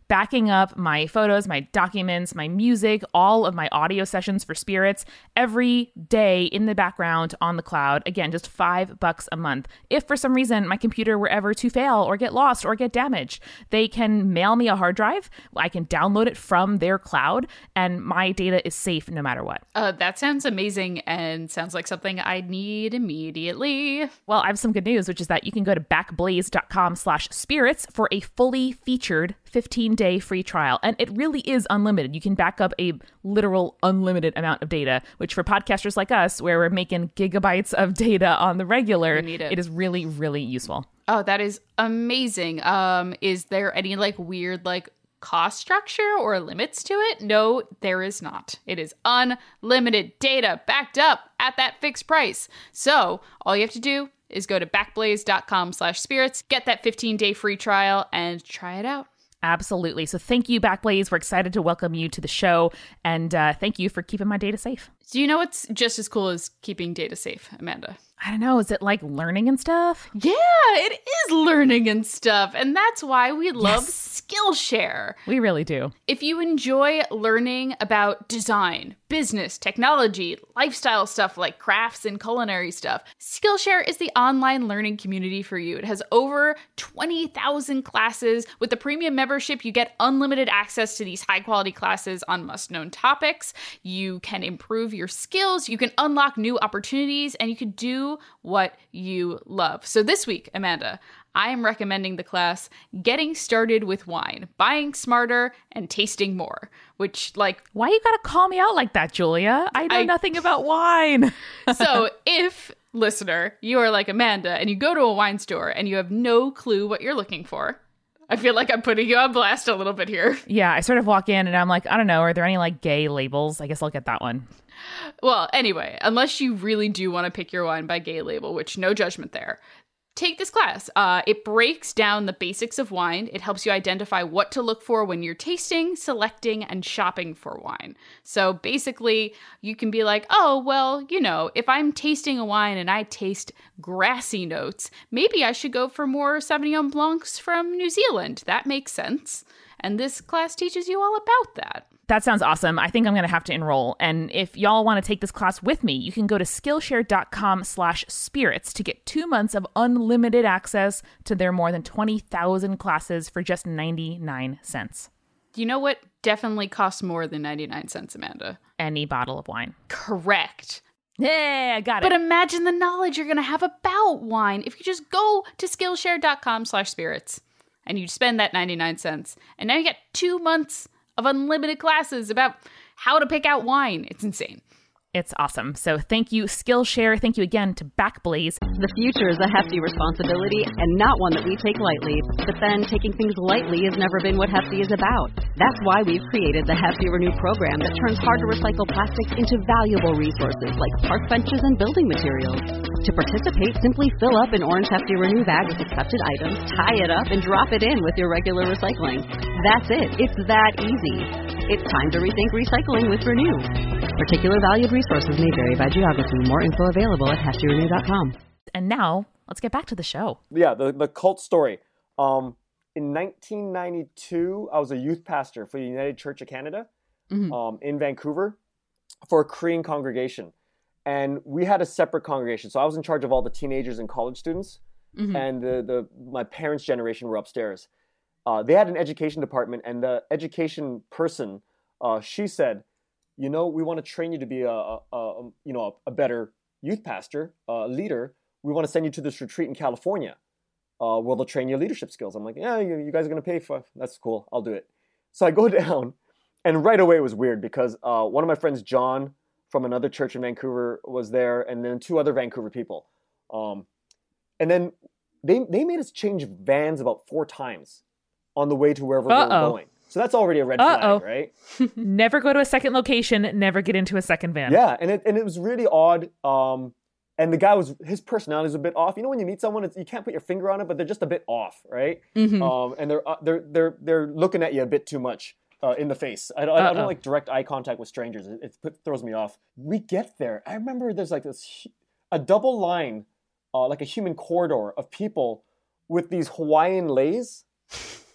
backing up my photos, my documents, my music, all of my audio sessions for Spirits every day in the background on the cloud. Again, just five bucks a month. If for some reason my computer were ever to fail or get lost or get damaged, they can mail me a hard drive. I can download it from their cloud, and my data is safe no matter what. Uh, that sounds amazing and sounds like something I need immediately. Well, I have some good news, which is that you can go to backblaze.com slash spirits for a fully featured fifteen-day free trial. And it really is unlimited. You can back up a literal unlimited amount of data, which for podcasters like us, where we're making gigabytes of data on the regular, need it. it is really, really useful. Oh, that is amazing. Um, is there any like weird like cost structure or limits to it? No, there is not. It is unlimited data backed up at that fixed price. So all you have to do is go to backblaze.com slash spirits, get that fifteen-day free trial, and try it out. Absolutely. So thank you, Backblaze. We're excited to welcome you to the show. And uh, thank you for keeping my data safe. Do you know what's just as cool as keeping data safe, Amanda? I don't know. Is it like learning and stuff? Yeah, it is learning and stuff. And that's why we love Yes. Skillshare. We really do. If you enjoy learning about design, business, technology, lifestyle stuff like crafts and culinary stuff, Skillshare is the online learning community for you. It has over twenty thousand classes. With the premium membership, you get unlimited access to these high-quality classes on must-known topics. You can improve your skills, you can unlock new opportunities, and you can do what you love. So this week, Amanda, I am recommending the class Getting Started with Wine, Buying Smarter and Tasting More, which like... Why you gotta call me out like that, Julia? I know I- nothing about wine. So if, listener, you are like Amanda and you go to a wine store and you have no clue what you're looking for, I feel like I'm putting you on blast a little bit here. Yeah, I sort of walk in and I'm like, I don't know, are there any like gay labels? I guess I'll get that one. Well, anyway, unless you really do want to pick your wine by gay label, which no judgment there, take this class. Uh, it breaks down the basics of wine. It helps you identify what to look for when you're tasting, selecting, and shopping for wine. So basically, you can be like, oh, well, you know, if I'm tasting a wine and I taste grassy notes, maybe I should go for more Sauvignon Blancs from New Zealand. That makes sense. And this class teaches you all about that. That sounds awesome. I think I'm going to have to enroll. And if y'all want to take this class with me, you can go to Skillshare.com slash spirits to get two months of unlimited access to their more than twenty thousand classes for just ninety-nine cents. You know what definitely costs more than ninety-nine cents, Amanda? Any bottle of wine. Correct. Yeah, I got it. But imagine the knowledge you're going to have about wine if you just go to Skillshare.com slash spirits and you spend that ninety-nine cents. And now you get two months of unlimited classes about how to pick out wine. It's insane. It's awesome. So thank you, Skillshare. Thank you again to Backblaze. The future is a hefty responsibility and not one that we take lightly. But then taking things lightly has never been what Hefty is about. That's why we've created the Hefty Renew program that turns hard-to-recycle plastics into valuable resources like park benches and building materials. To participate, simply fill up an orange Hefty Renew bag with accepted items, tie it up, and drop it in with your regular recycling. That's it. It's that easy. It's time to rethink recycling with Renew. Particular valued resources may vary by geography. More info available at hefty renew dot com. And now, let's get back to the show. Yeah, the, the cult story. Um, in nineteen ninety-two, I was a youth pastor for the United Church of Canada Mm-hmm. um, in Vancouver for a Korean congregation. And we had a separate congregation. So I was in charge of all the teenagers and college students. Mm-hmm. And the, the my parents' generation were upstairs. Uh, they had an education department. And the education person, uh, she said, you know, we want to train you to be a, a, a you know, a, a better youth pastor, a leader. We want to send you to this retreat in California. Uh, where they'll train your leadership skills. I'm like, yeah, you, you guys are going to pay for it. That's cool. I'll do it. So I go down, and right away it was weird because uh, one of my friends, John, from another church in Vancouver was there, and then two other Vancouver people. Um, and then they they made us change vans about four times on the way to wherever Uh-oh. we were going. So that's already a red Uh-oh. flag, right? Never go to a second location, never get into a second van. Yeah, and it and it was really odd. Um, and the guy was his personality was a bit off. You know, when you meet someone, it's, you can't put your finger on it, but they're just a bit off, right? Mm-hmm. Um, and they're uh, they're they're they're looking at you a bit too much uh, in the face. I, I, I don't like direct eye contact with strangers. It, it throws me off. We get there. I remember there's like this a double line, uh, like a human corridor of people with these Hawaiian leis.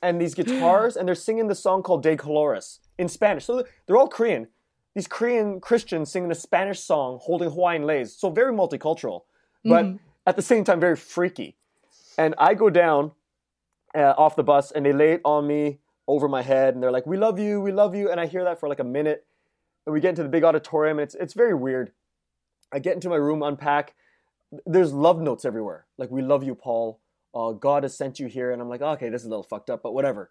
and these guitars, and they're singing the song called De Colores in Spanish. So they're all Korean. These Korean Christians singing a Spanish song holding Hawaiian leis. So very multicultural, but mm-hmm. at the same time, very freaky. And I go down uh, off the bus, and they lay it on me over my head, and they're like, we love you, we love you. And I hear that for like a minute, and we get into the big auditorium, and it's it's very weird. I get into my room, unpack. There's love notes everywhere. Like, we love you, Paul. Uh, God has sent you here. And I'm like, okay, this is a little fucked up, but whatever.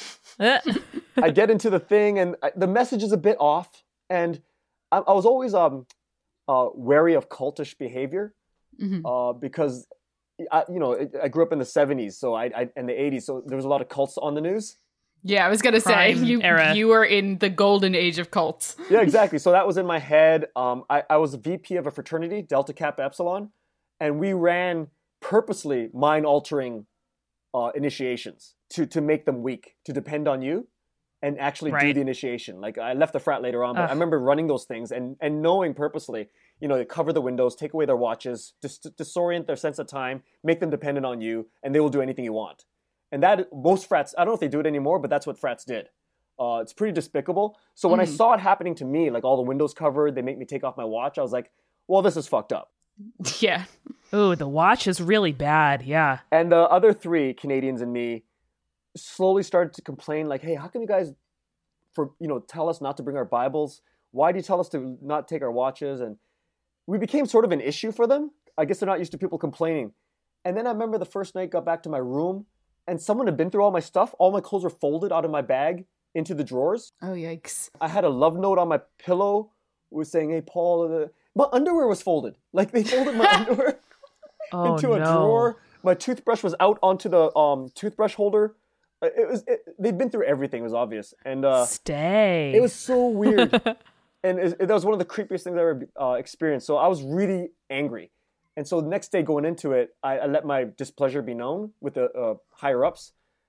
I get into the thing, and I, the message is a bit off. And I, I was always um, uh, wary of cultish behavior mm-hmm. uh, because, I, you know, I grew up in the seventies so I, I and the eighties, so there was a lot of cults on the news. Yeah, I was going to say, you era. you were in the golden age of cults. Yeah, exactly. So that was in my head. Um, I, I was a V P of a fraternity, Delta Kappa Epsilon, and we ran purposely mind-altering uh, initiations to, to make them weak, to depend on you and actually right. do the initiation. Like, I left the frat later on, but Ugh. I remember running those things and, and knowing purposely, you know, they cover the windows, take away their watches, dis- disorient their sense of time, make them dependent on you, and they will do anything you want. And that, most frats, I don't know if they do it anymore, but that's what frats did. Uh, it's pretty despicable. So when mm. I saw it happening to me, like all the windows covered, they make me take off my watch, I was like, well, this is fucked up. Yeah. Ooh, the watch is really bad, yeah. And the other three, Canadians and me, slowly started to complain, like, hey, how come you guys, for you know, tell us not to bring our Bibles? Why do you tell us to not take our watches? And we became sort of an issue for them. I guess they're not used to people complaining. And then I remember the first night, got back to my room, and someone had been through all my stuff. All my clothes were folded out of my bag into the drawers. Oh, yikes. I had a love note on my pillow. It was saying, hey, Paul, the... my underwear was folded. Like, they folded my underwear oh, into a no. drawer. My toothbrush was out onto the um, toothbrush holder. It was. It, they'd been through everything. It was obvious. And uh, Stay. It was so weird. And it, it, that was one of the creepiest things I ever uh, experienced. So I was really angry. And so the next day going into it, I, I let my displeasure be known with the uh, higher-ups.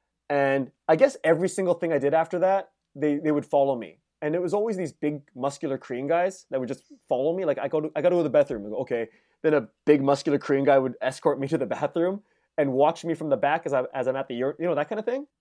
And I guess every single thing I did after that, they, they would follow me. And it was always these big, muscular Korean guys that would just follow me. Like, I go to, I got to go to the bathroom. I go, okay. Then a big, muscular Korean guy would escort me to the bathroom and watch me from the back as, I, as I'm at the urinal. You know, that kind of thing?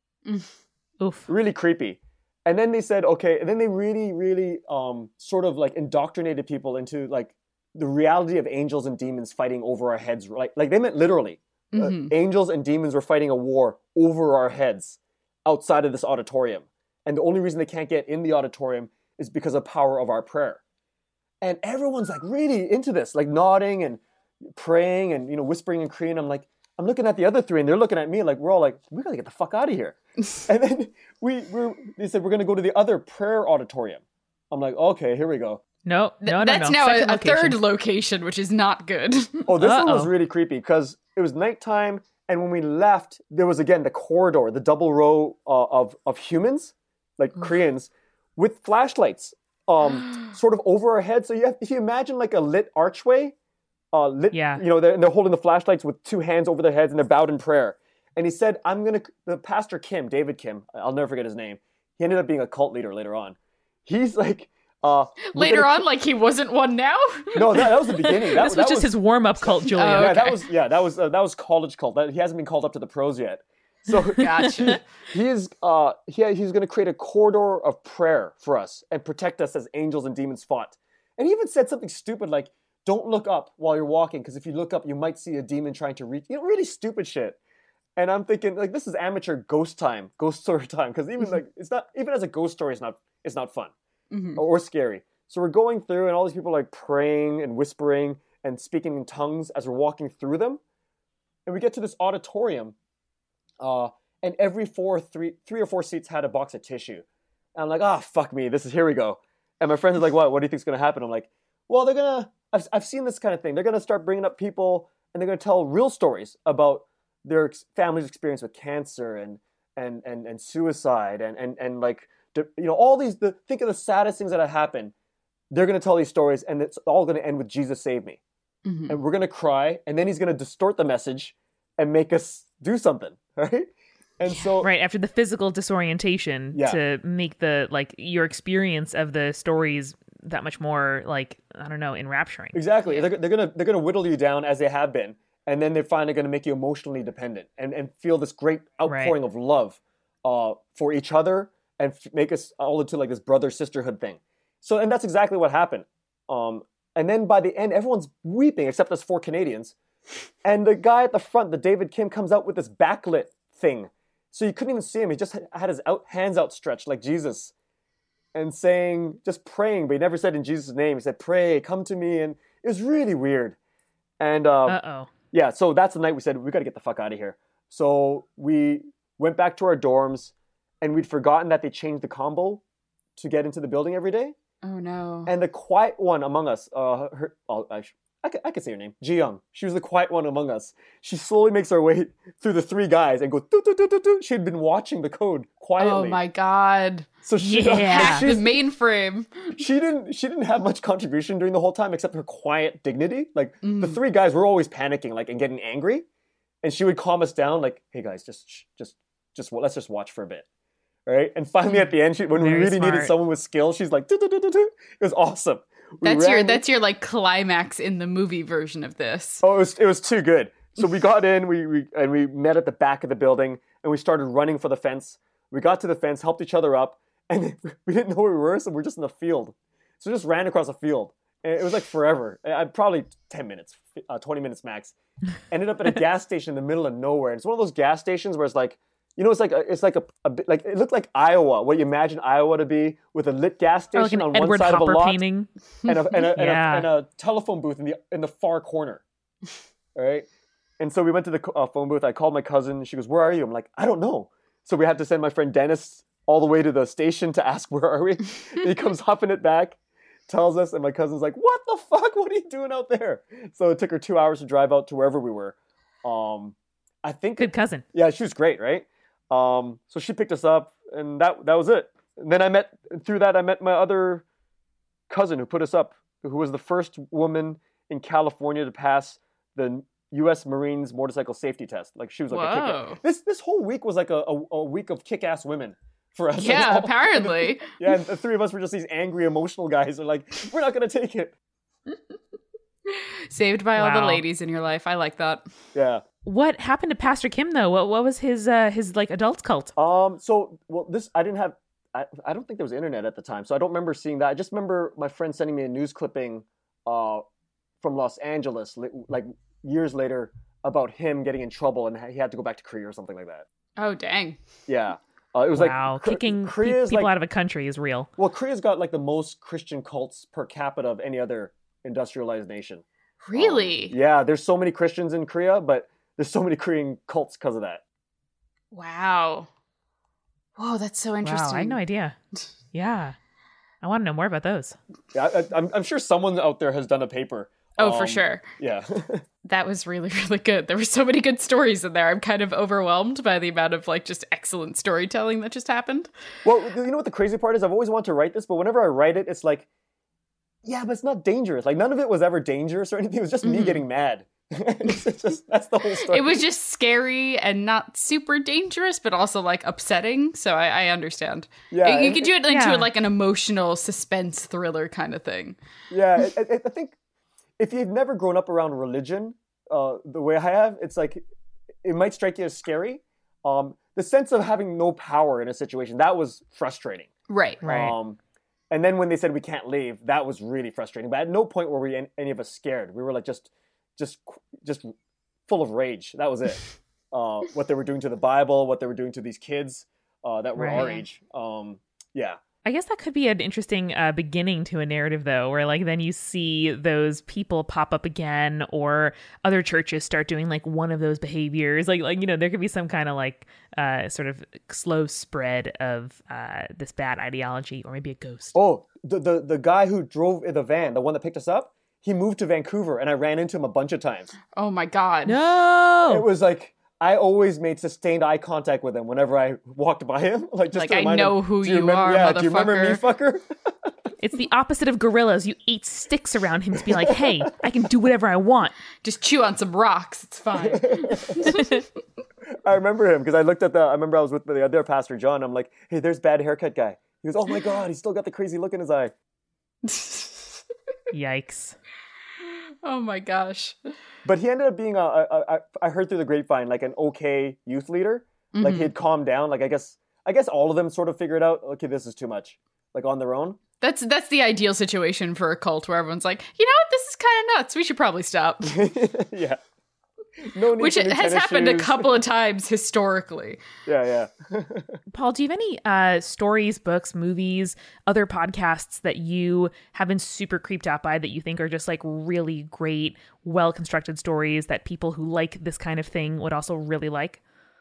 Oof. Really creepy. And then they said, okay. And then they really, really um, sort of, like, indoctrinated people into, like, the reality of angels and demons fighting over our heads. Like, like they meant literally. Mm-hmm. Uh, angels and demons were fighting a war over our heads outside of this auditorium. And the only reason they can't get in the auditorium is because of the power of our prayer. And everyone's like really into this, like nodding and praying and, you know, whispering in Korean. I'm like, I'm looking at the other three and they're looking at me like, we're all like, we gotta get the fuck out of here. And then we we're, they said, we're gonna go to the other prayer auditorium. I'm like, okay, here we go. No, no, no, That's no. now a, a third location, which is not good. Oh, this Uh-oh. one was really creepy because it was nighttime. And when we left, there was, again, the corridor, the double row uh, of, of humans, like Koreans, with flashlights um, sort of over our heads. So you have, if you imagine like a lit archway, uh, lit, yeah. you know, they're, and they're holding the flashlights with two hands over their heads and they're bowed in prayer. And he said, I'm going to, the pastor Kim, David Kim, I'll never forget his name. He ended up being a cult leader later on. He's like, Uh, Later gonna... on, like he wasn't one now? No, that, that was the beginning. That, this was that just was... his warm-up cult, Julian. Oh, okay. Yeah, that was yeah, that was uh, that was college cult. That, he hasn't been called up to the pros yet. So gotcha. he, he is uh, he, he's going to create a corridor of prayer for us and protect us as angels and demons fought. And he even said something stupid like, "Don't look up while you're walking, because if you look up, you might see a demon trying to reach." You know, really stupid shit. And I'm thinking, like, this is amateur ghost time, ghost story time, because even like it's not even as a ghost story, it's not it's not fun mm-hmm. or, or scary. So we're going through, and all these people are like praying and whispering and speaking in tongues as we're walking through them. And we get to this auditorium, uh, and every four, three, three or four seats had a box of tissue. And I'm like, ah, oh, fuck me, this is here we go. And my friends are like, what? What do you think's gonna happen? I'm like, well, they're gonna. I've I've seen this kind of thing. They're gonna start bringing up people, and they're gonna tell real stories about their ex- family's experience with cancer and and and and suicide and and and like you know all these. The think of the saddest things that have happened. They're going to tell these stories, and it's all going to end with Jesus save me. Mm-hmm. And we're going to cry, and then he's going to distort the message and make us do something, right? And so... Right, after the physical disorientation yeah. to make the, like, your experience of the stories that much more, like, I don't know, enrapturing. Exactly. They're, they're going to they're going to whittle you down as they have been, and then they're finally going to make you emotionally dependent and, and feel this great outpouring right. of love uh, for each other and f- make us all into like this brother sisterhood thing. So, and that's exactly what happened. Um, and then by the end, everyone's weeping except us four Canadians. And the guy at the front, the David Kim, comes out with this backlit thing. So you couldn't even see him. He just had his out, hands outstretched like Jesus and saying, just praying, but he never said in Jesus' name. He said, pray, come to me. And it was really weird. And uh, Uh-oh. yeah, so that's the night we said, we got to get the fuck out of here. So we went back to our dorms, and we'd forgotten that they changed the combo to get into the building every day. Oh, no. And the quiet one among us, uh, her, oh, I, I, could, I could say her name, Ji Young. She was the quiet one among us. She slowly makes her way through the three guys and goes, doo, doo, doo, doo, doo. She had been watching the code quietly. Oh, my God. So she, Yeah. Hack the she's- mainframe. she didn't she didn't have much contribution during the whole time except her quiet dignity. Like Mm. the three guys were always panicking, like and getting angry, and she would calm us down, like, "Hey guys, just shh, just just let's just watch for a bit." Right? And finally at the end, she, when we Very really needed smart. someone with skill, she's like, "Do, do, do, do, do." It was awesome. We That's your ran- that's your like climax in the movie version of this. Oh, it was it was too good. So we got in, we, we and we met at the back of the building, and we started running for the fence. We got to the fence, helped each other up, and we didn't know where we were, so we're just in the field. So we just ran across a field. And it was like forever. I probably ten minutes, uh, twenty minutes max. Ended up at a gas station in the middle of nowhere. And it's one of those gas stations where it's like, you know, it's like a, it's like a, a bit like it looked like Iowa, what you imagine Iowa to be, with a lit gas Or like station an on one Edward side of a Hopper lot painting. and a and a, and, Yeah. a, and a telephone booth in the in the far corner. All right. And so we went to the uh, phone booth. I called my cousin. She goes, "Where are you?" I'm like, "I don't know." So we had to send my friend Dennis all the way to the station to ask, "Where are we?" And he comes hopping it back, tells us, and my cousin's like, "What the fuck? What are you doing out there?" So it took her two hours to drive out to wherever we were. Um, I think, Good cousin. yeah, she was great, right? Um, so she picked us up, and that that was it. And then I met through that I met my other cousin who put us up, who was the first woman in California to pass the U S Marines motorcycle safety test. Like she was like a Whoa. kick. This this whole week was like a, a, a week of kick-ass women for us. Yeah, Like, all- apparently. yeah, and the three of us were just these angry, emotional guys. They're like, we're not gonna take it. Saved by all the Wow. ladies in your life. I like that. Yeah. What happened to Pastor Kim though? What what was his uh his like adult cult? Um. So, well, this I didn't have. I, I don't think there was internet at the time, so I don't remember seeing that. I just remember my friend sending me a news clipping, uh, from Los Angeles, li- like years later, about him getting in trouble and he had to go back to Korea or something like that. Oh, dang. Yeah. Uh, it was Wow, like Kor- kicking pe- Korea's people like, out of a country is real. well, Korea's got like the most Christian cults per capita of any other industrialized nation. Really? Um, yeah, there's so many Christians in Korea, but there's so many Korean cults because of that. Wow. Whoa, that's so interesting. Wow, I had no idea. Yeah, I want to know more about those. Yeah, I, I'm, I'm sure someone out there has done a paper. Oh, for Um, sure. Yeah. That was really, really good. There were so many good stories in there. I'm kind of overwhelmed by the amount of like just excellent storytelling that just happened. Well, you know what the crazy part is? I've always wanted to write this, but whenever I write it, it's like, yeah, but it's not dangerous. Like none of it was ever dangerous or anything. It was just me Mhm. getting mad. it's just that's the whole story. It was just scary and not super dangerous, but also like upsetting. So I, I understand. yeah, you, you and- could do it into Yeah. like an emotional suspense thriller kind of thing. Yeah, I, I, I think if you've never grown up around religion, uh, the way I have, it's like it might strike you as scary. Um, the sense of having no power in a situation, that was frustrating. Right. Right. Um, and then when they said we can't leave, that was really frustrating. But at no point were we an- any of us scared. We were like just, just, just full of rage. That was it. Uh, what they were doing to the Bible, what they were doing to these kids uh, that were our Right. age. Um, yeah. I guess that could be an interesting uh, beginning to a narrative, though, where like then you see those people pop up again, or other churches start doing like one of those behaviors. Like, like you know, there could be some kind of like uh, sort of slow spread of uh, this bad ideology, or maybe a ghost. Oh, the, the the guy who drove in the van, the one that picked us up, he moved to Vancouver, and I ran into him a bunch of times. Oh my God. No, It was like I always made sustained eye contact with him whenever I walked by him. Like just Like, to I remind know him, who "Do you remember, are, yeah, do you remember me, fucker?" it's the opposite of gorillas. You ate sticks around him to be like, "Hey, I can do whatever I want." Just chew on some rocks. It's fine. I remember him because I looked at the. I remember I was with the other pastor John. I'm like, "Hey, there's bad haircut guy." He goes, "Oh my god, he's still got the crazy look in his eye." Yikes! Oh my gosh. But he ended up being a. a, a I heard through the grapevine like an okay youth leader. Like Mhm. he'd calmed down. Like I guess I guess all of them sort of figured out, okay, this is too much, like on their own. That's that's the ideal situation for a cult where everyone's like, you know what, this is kind of nuts. We should probably stop. Yeah. No need Which for new has tennis happened shoes. a couple of times historically. Yeah, yeah. Paul, do you have any uh, stories, books, movies, other podcasts that you have been super creeped out by that you think are just like really great, well-constructed stories that people who like this kind of thing would also really like?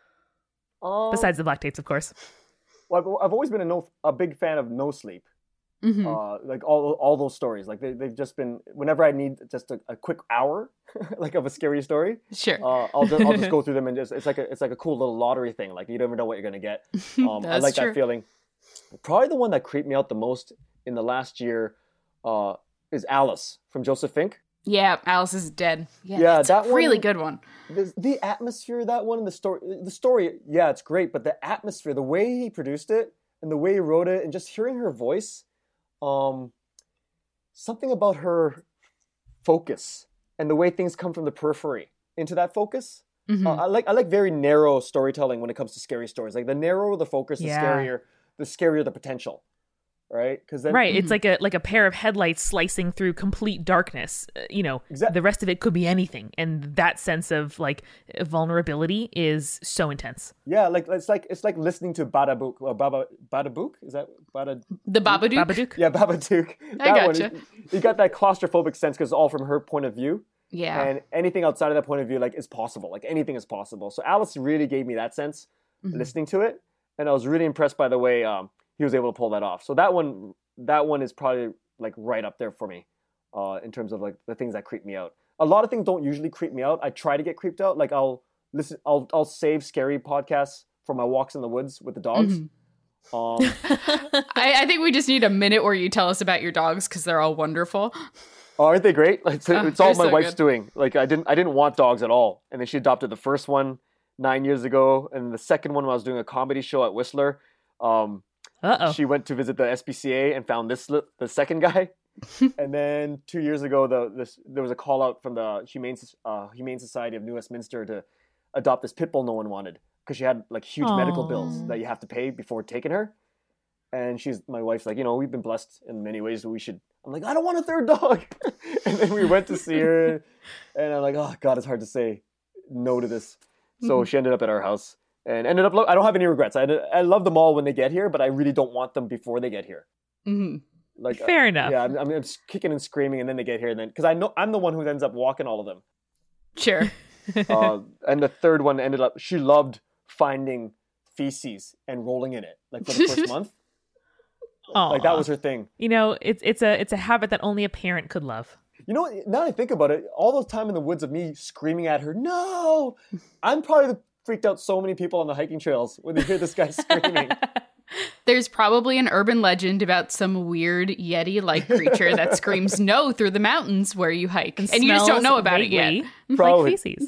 Um, Besides the Black Tapes, of course. Well, I've, I've always been a, no, a big fan of No Sleep. Mm-hmm. Uh, like all all those stories, like they they've just been. Whenever I need just a, a quick hour, like of a scary story, Sure. uh, I'll just, I'll just go through them and just it's like a it's like a cool little lottery thing. Like you never know what you're gonna get. Um, I That's like true. that feeling. Probably the one that creeped me out the most in the last year uh, is Alice from Joseph Fink. Yeah, Alice is dead. Yeah, Yeah, that's that a really one- good one. The, the atmosphere of that one, and the story, the story, yeah, it's great, but the atmosphere, the way he produced it, and the way he wrote it, and just hearing her voice, um, something about her focus and the way things come from the periphery into that focus. Mhm. Uh, I like I like very narrow storytelling when it comes to scary stories. Like the narrower the focus, the Yeah. scarier, the scarier the potential, right? Because then, Right. It's like a like a pair of headlights slicing through complete darkness. Uh, you know, Exact- the rest of it could be anything. And that sense of like vulnerability is so intense. yeah, like it's like it's like listening to Badabook. Uh, Baba Badabook is that Bada? The Babadook. Babadook? Yeah, Babadook. I That one, gotcha. you got that claustrophobic sense because it's all from her point of view. Yeah. And anything outside of that point of view, like, is possible. Like, anything is possible. So Alice really gave me that sense Mhm. listening to it. And I was really impressed by the way um, he was able to pull that off. So that one, that one is probably, like, right up there for me uh, in terms of, like, the things that creep me out. A lot of things don't usually creep me out. I try to get creeped out. Like, I'll listen, I'll, I'll save scary podcasts for my walks in the woods with the dogs. Mhm. Um, I, I think we just need a minute where you tell us about your dogs because they're all wonderful. Oh, aren't they great? Like, it's, Oh, it's all they're my so wife's good. doing. Like, I didn't, I didn't want dogs at all, and then she adopted the first one nine years ago, and the second one when I was doing a comedy show at Whistler, um, Uh-oh. she went to visit the S P C A and found this li- the second guy, and then two years ago, the this there was a call out from the Humane Soc- uh, Humane Society of New Westminster to adopt this pit bull no one wanted because she had like huge medical bills Aw. that you have to pay before taking her. And she's, my wife's like, you know, we've been blessed in many ways, but we should. I'm like, I don't want a third dog. And then we went to see her, and I'm like, oh God, it's hard to say no to this. So Mhm. she ended up at our house, and ended up. lo- I don't have any regrets. I I love them all when they get here, but I really don't want them before they get here. Mhm. Like, uh, Fair enough. yeah, I'm, I'm just kicking and screaming, and then they get here, and then because I know I'm the one who ends up walking all of them. Sure. Uh, and the third one ended up. She loved finding feces and rolling in it, like for the first month. Like that Aw. was her thing. You know, it's it's a it's a habit that only a parent could love. You know, what? Now that I think about it, all those time in the woods of me screaming at her, no! I'm probably the, freaked out so many people on the hiking trails when they hear this guy screaming. There's probably an urban legend about some weird Yeti-like creature that screams no through the mountains where you hike. And, you just don't Smells know about it yet. vaguely Probably. Like feces.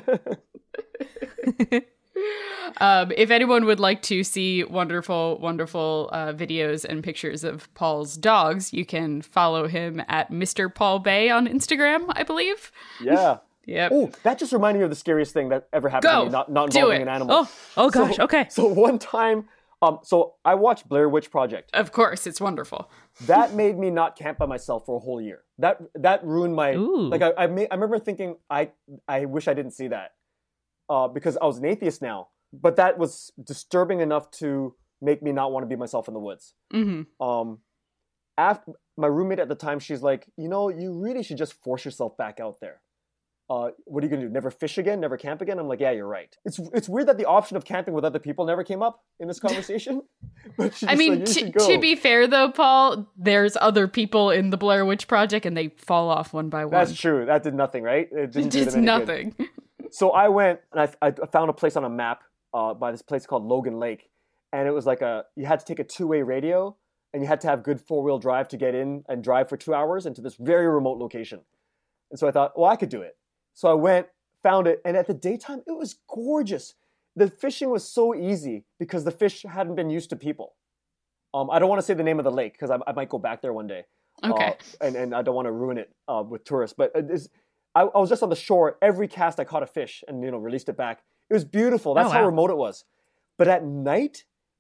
Um, if anyone would like to see wonderful, wonderful uh, videos and pictures of Paul's dogs, you can follow him at Mister Paul Bay on Instagram, I believe. Yeah. Yep. Oh, that just reminded me of the scariest thing that ever happened Go. to me, not, not Do involving it. an animal. Oh, oh gosh. So- okay. So one time, um, so I watched Blair Witch Project. Of course, it's wonderful. That made me not camp by myself for a whole year. That that ruined my Ooh. like. I I, ma- I remember thinking I I wish I didn't see that, uh, because I was an atheist now. But that was disturbing enough to make me not want to be myself in the woods. hmm Um, after my roommate at the time, she's like, you know, you really should just force yourself back out there. Uh, what are you gonna do? Never fish again? Never camp again? I'm like, yeah, you're right. It's it's weird that the option of camping with other people never came up in this conversation. But she's I just mean, like, you t- should go. to be fair, though, Paul, there's other people in the Blair Witch Project, and they fall off one by one. That's true. That did nothing, right? It didn't do It's them any good. nothing. So I went and I, I found a place on a map uh, by this place called Logan Lake, and it was like a you had to take a two-way radio, and you had to have good four-wheel drive to get in and drive for two hours into this very remote location. And so I thought, well, I could do it. So I went, found it, and at the daytime, it was gorgeous. The fishing was so easy because the fish hadn't been used to people. Um, I don't want to say the name of the lake because I, I might go back there one day. Okay. Uh, and, and I don't want to ruin it uh, with tourists. But it is, I, I was just on the shore. Every cast I caught a fish and, you know, released it back. It was beautiful. That's Oh, how wow. remote it was. But at night,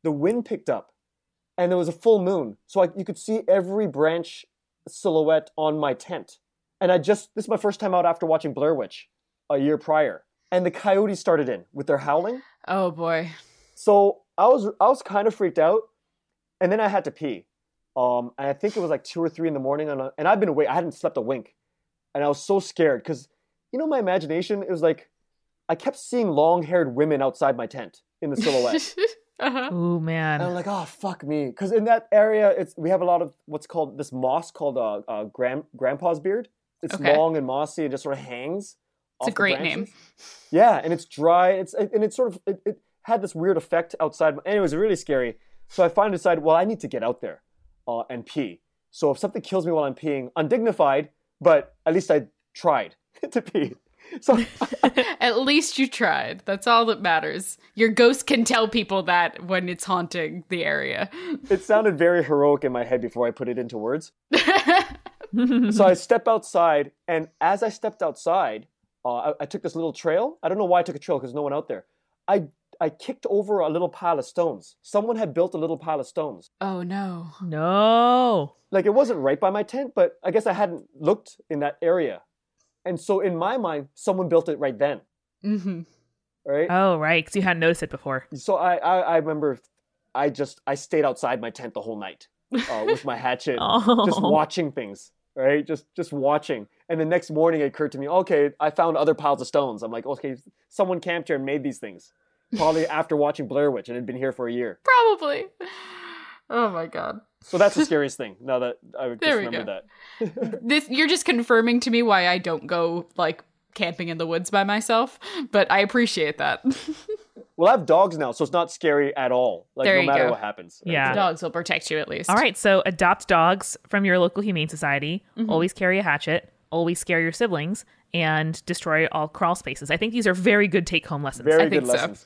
the wind picked up and there was a full moon. So I, you could see every branch silhouette on my tent. And I just, this is my first time out after watching Blair Witch a year prior. And the coyotes started in with their howling. Oh boy. So I was, I was kind of freaked out. And then I had to pee. Um, and I think it was like two or three in the morning. And, and I've been awake. I hadn't slept a wink. And I was so scared because, you know, my imagination, it was like, I kept seeing long-haired women outside my tent in the silhouette. uh-huh. Ooh, man. And I'm like, oh, fuck me. Because in that area, it's we have a lot of what's called this moss called uh, uh, grand, grandpa's beard. It's Okay. long and mossy and just sort of hangs. It's a great name. Yeah, and it's dry. It's and it's sort of it, it had this weird effect outside. And it was really scary. So I finally decided, well, I need to get out there uh, and pee. So if something kills me while I'm peeing, undignified, but at least I tried to pee. So At least you tried. That's all that matters. Your ghost can tell people that when it's haunting the area. it sounded very heroic in my head before I put it into words. So I step outside, and as I stepped outside, uh, I, I took this little trail. I don't know why I took a trail because no one out there. I I kicked over a little pile of stones. Someone had built a little pile of stones. Oh no. No. Like it wasn't right by my tent, but I guess I hadn't looked in that area. And so in my mind, someone built it right then. Mm-hmm. Right? Oh, right. Because you hadn't noticed it before. So I, I, I remember I just, I stayed outside my tent the whole night uh, with my hatchet, Oh. just watching things, right? Just, just watching. And the next morning it occurred to me, okay, I found other piles of stones. I'm like, okay, someone camped here and made these things. Probably after watching Blair Witch and had been here for a year. Probably. Oh my god. So that's the scariest thing. Now that I would just There we remember go. that. This you're just confirming to me why I don't go like camping in the woods by myself, but I appreciate that. Well, I have dogs now, so it's not scary at all. Like There no you matter go. what happens. right? Yeah. The dogs will protect you at least. All right. So adopt dogs from your local humane society. Always carry a hatchet. Always scare your siblings. And destroy all crawl spaces. I think these are very good take-home lessons. Very I good think so. lessons.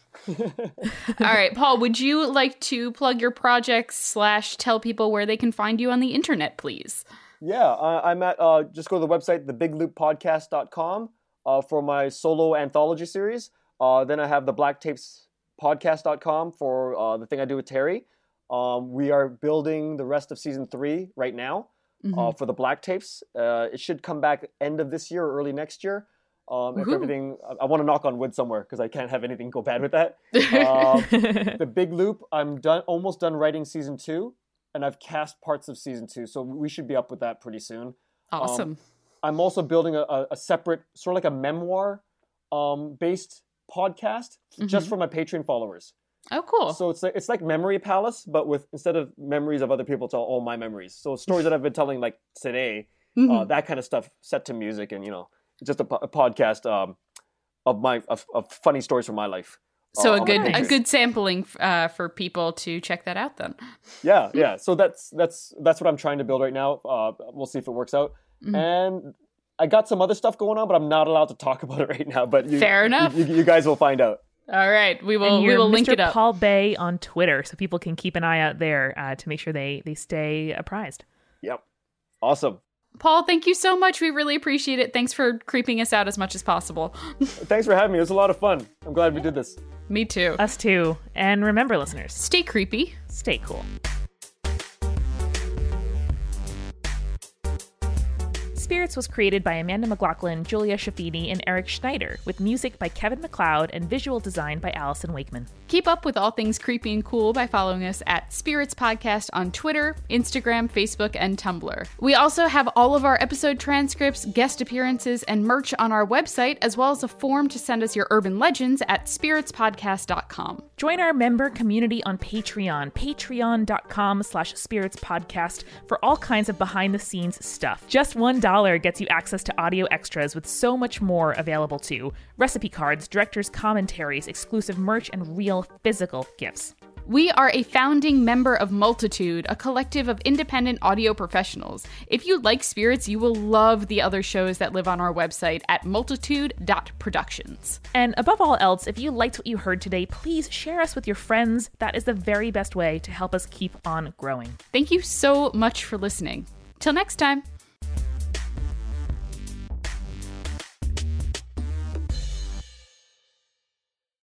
All right, Paul, would you like to plug your projects slash tell people where they can find you on the internet, please? Yeah, uh, I'm at, uh, just go to the website, the big loop podcast dot com uh, for my solo anthology series. Uh, then I have the black tapes podcast dot com for uh, the thing I do with Terry. Um, we are building the rest of season three right now Mm-hmm. uh, for the Black Tapes. Uh, it should come back end of this year or early next year. Um, if Woohoo. everything, I, I want to knock on wood somewhere because I can't have anything go bad with that. Um, the Big Loop, I'm done, almost done writing season two, and I've cast parts of season two, so we should be up with that pretty soon. Awesome. Um, I'm also building a, a, a separate, sort of like a memoir um, based podcast just for my Patreon followers. Oh, cool. So it's like it's like Memory Palace, but with instead of memories of other people, it's all, all my memories. So stories that I've been telling like today, uh, that kind of stuff set to music, and you know, just a, po- a podcast um, of my of, of funny stories from my life. So uh, a on good my a Patreon. good sampling uh, for people to check that out then. Yeah, yeah. So that's that's that's what I'm trying to build right now. Uh, we'll see if it works out. And I got some other stuff going on, but I'm not allowed to talk about it right now. But you, Fair enough. You, you guys will find out. All right, we will And we you're will link Mister it up. Paul Bay on Twitter, so people can keep an eye out there uh, to make sure they they stay apprised. Yep. Awesome. Paul, thank you so much. We really appreciate it. Thanks for creeping us out as much as possible. Thanks for having me. It was a lot of fun. I'm glad we did this. Me too. Us too. And remember, listeners, Stay creepy. stay cool. Spirits was created by Amanda McLaughlin, Julia Shafini, and Eric Schneider, with music by Kevin MacLeod and visual design by Allison Wakeman. Keep up with all things creepy and cool by following us at Spirits Podcast on Twitter, Instagram, Facebook, and Tumblr. We also have all of our episode transcripts, guest appearances, and merch on our website, as well as a form to send us your urban legends at spirits podcast dot com. Join our member community on Patreon, patreon.com slash spirits podcast for all kinds of behind-the-scenes stuff. Just one dollar gets you access to audio extras with so much more available too. Recipe cards, director's commentaries, exclusive merch, and real physical gifts. We are a founding member of Multitude, a collective of independent audio professionals. If you like Spirits, you will love the other shows that live on our website at multitude dot productions. And above all else, if you liked what you heard today, please share us with your friends. That is the very best way to help us keep on growing. Thank you so much for listening. Till next time.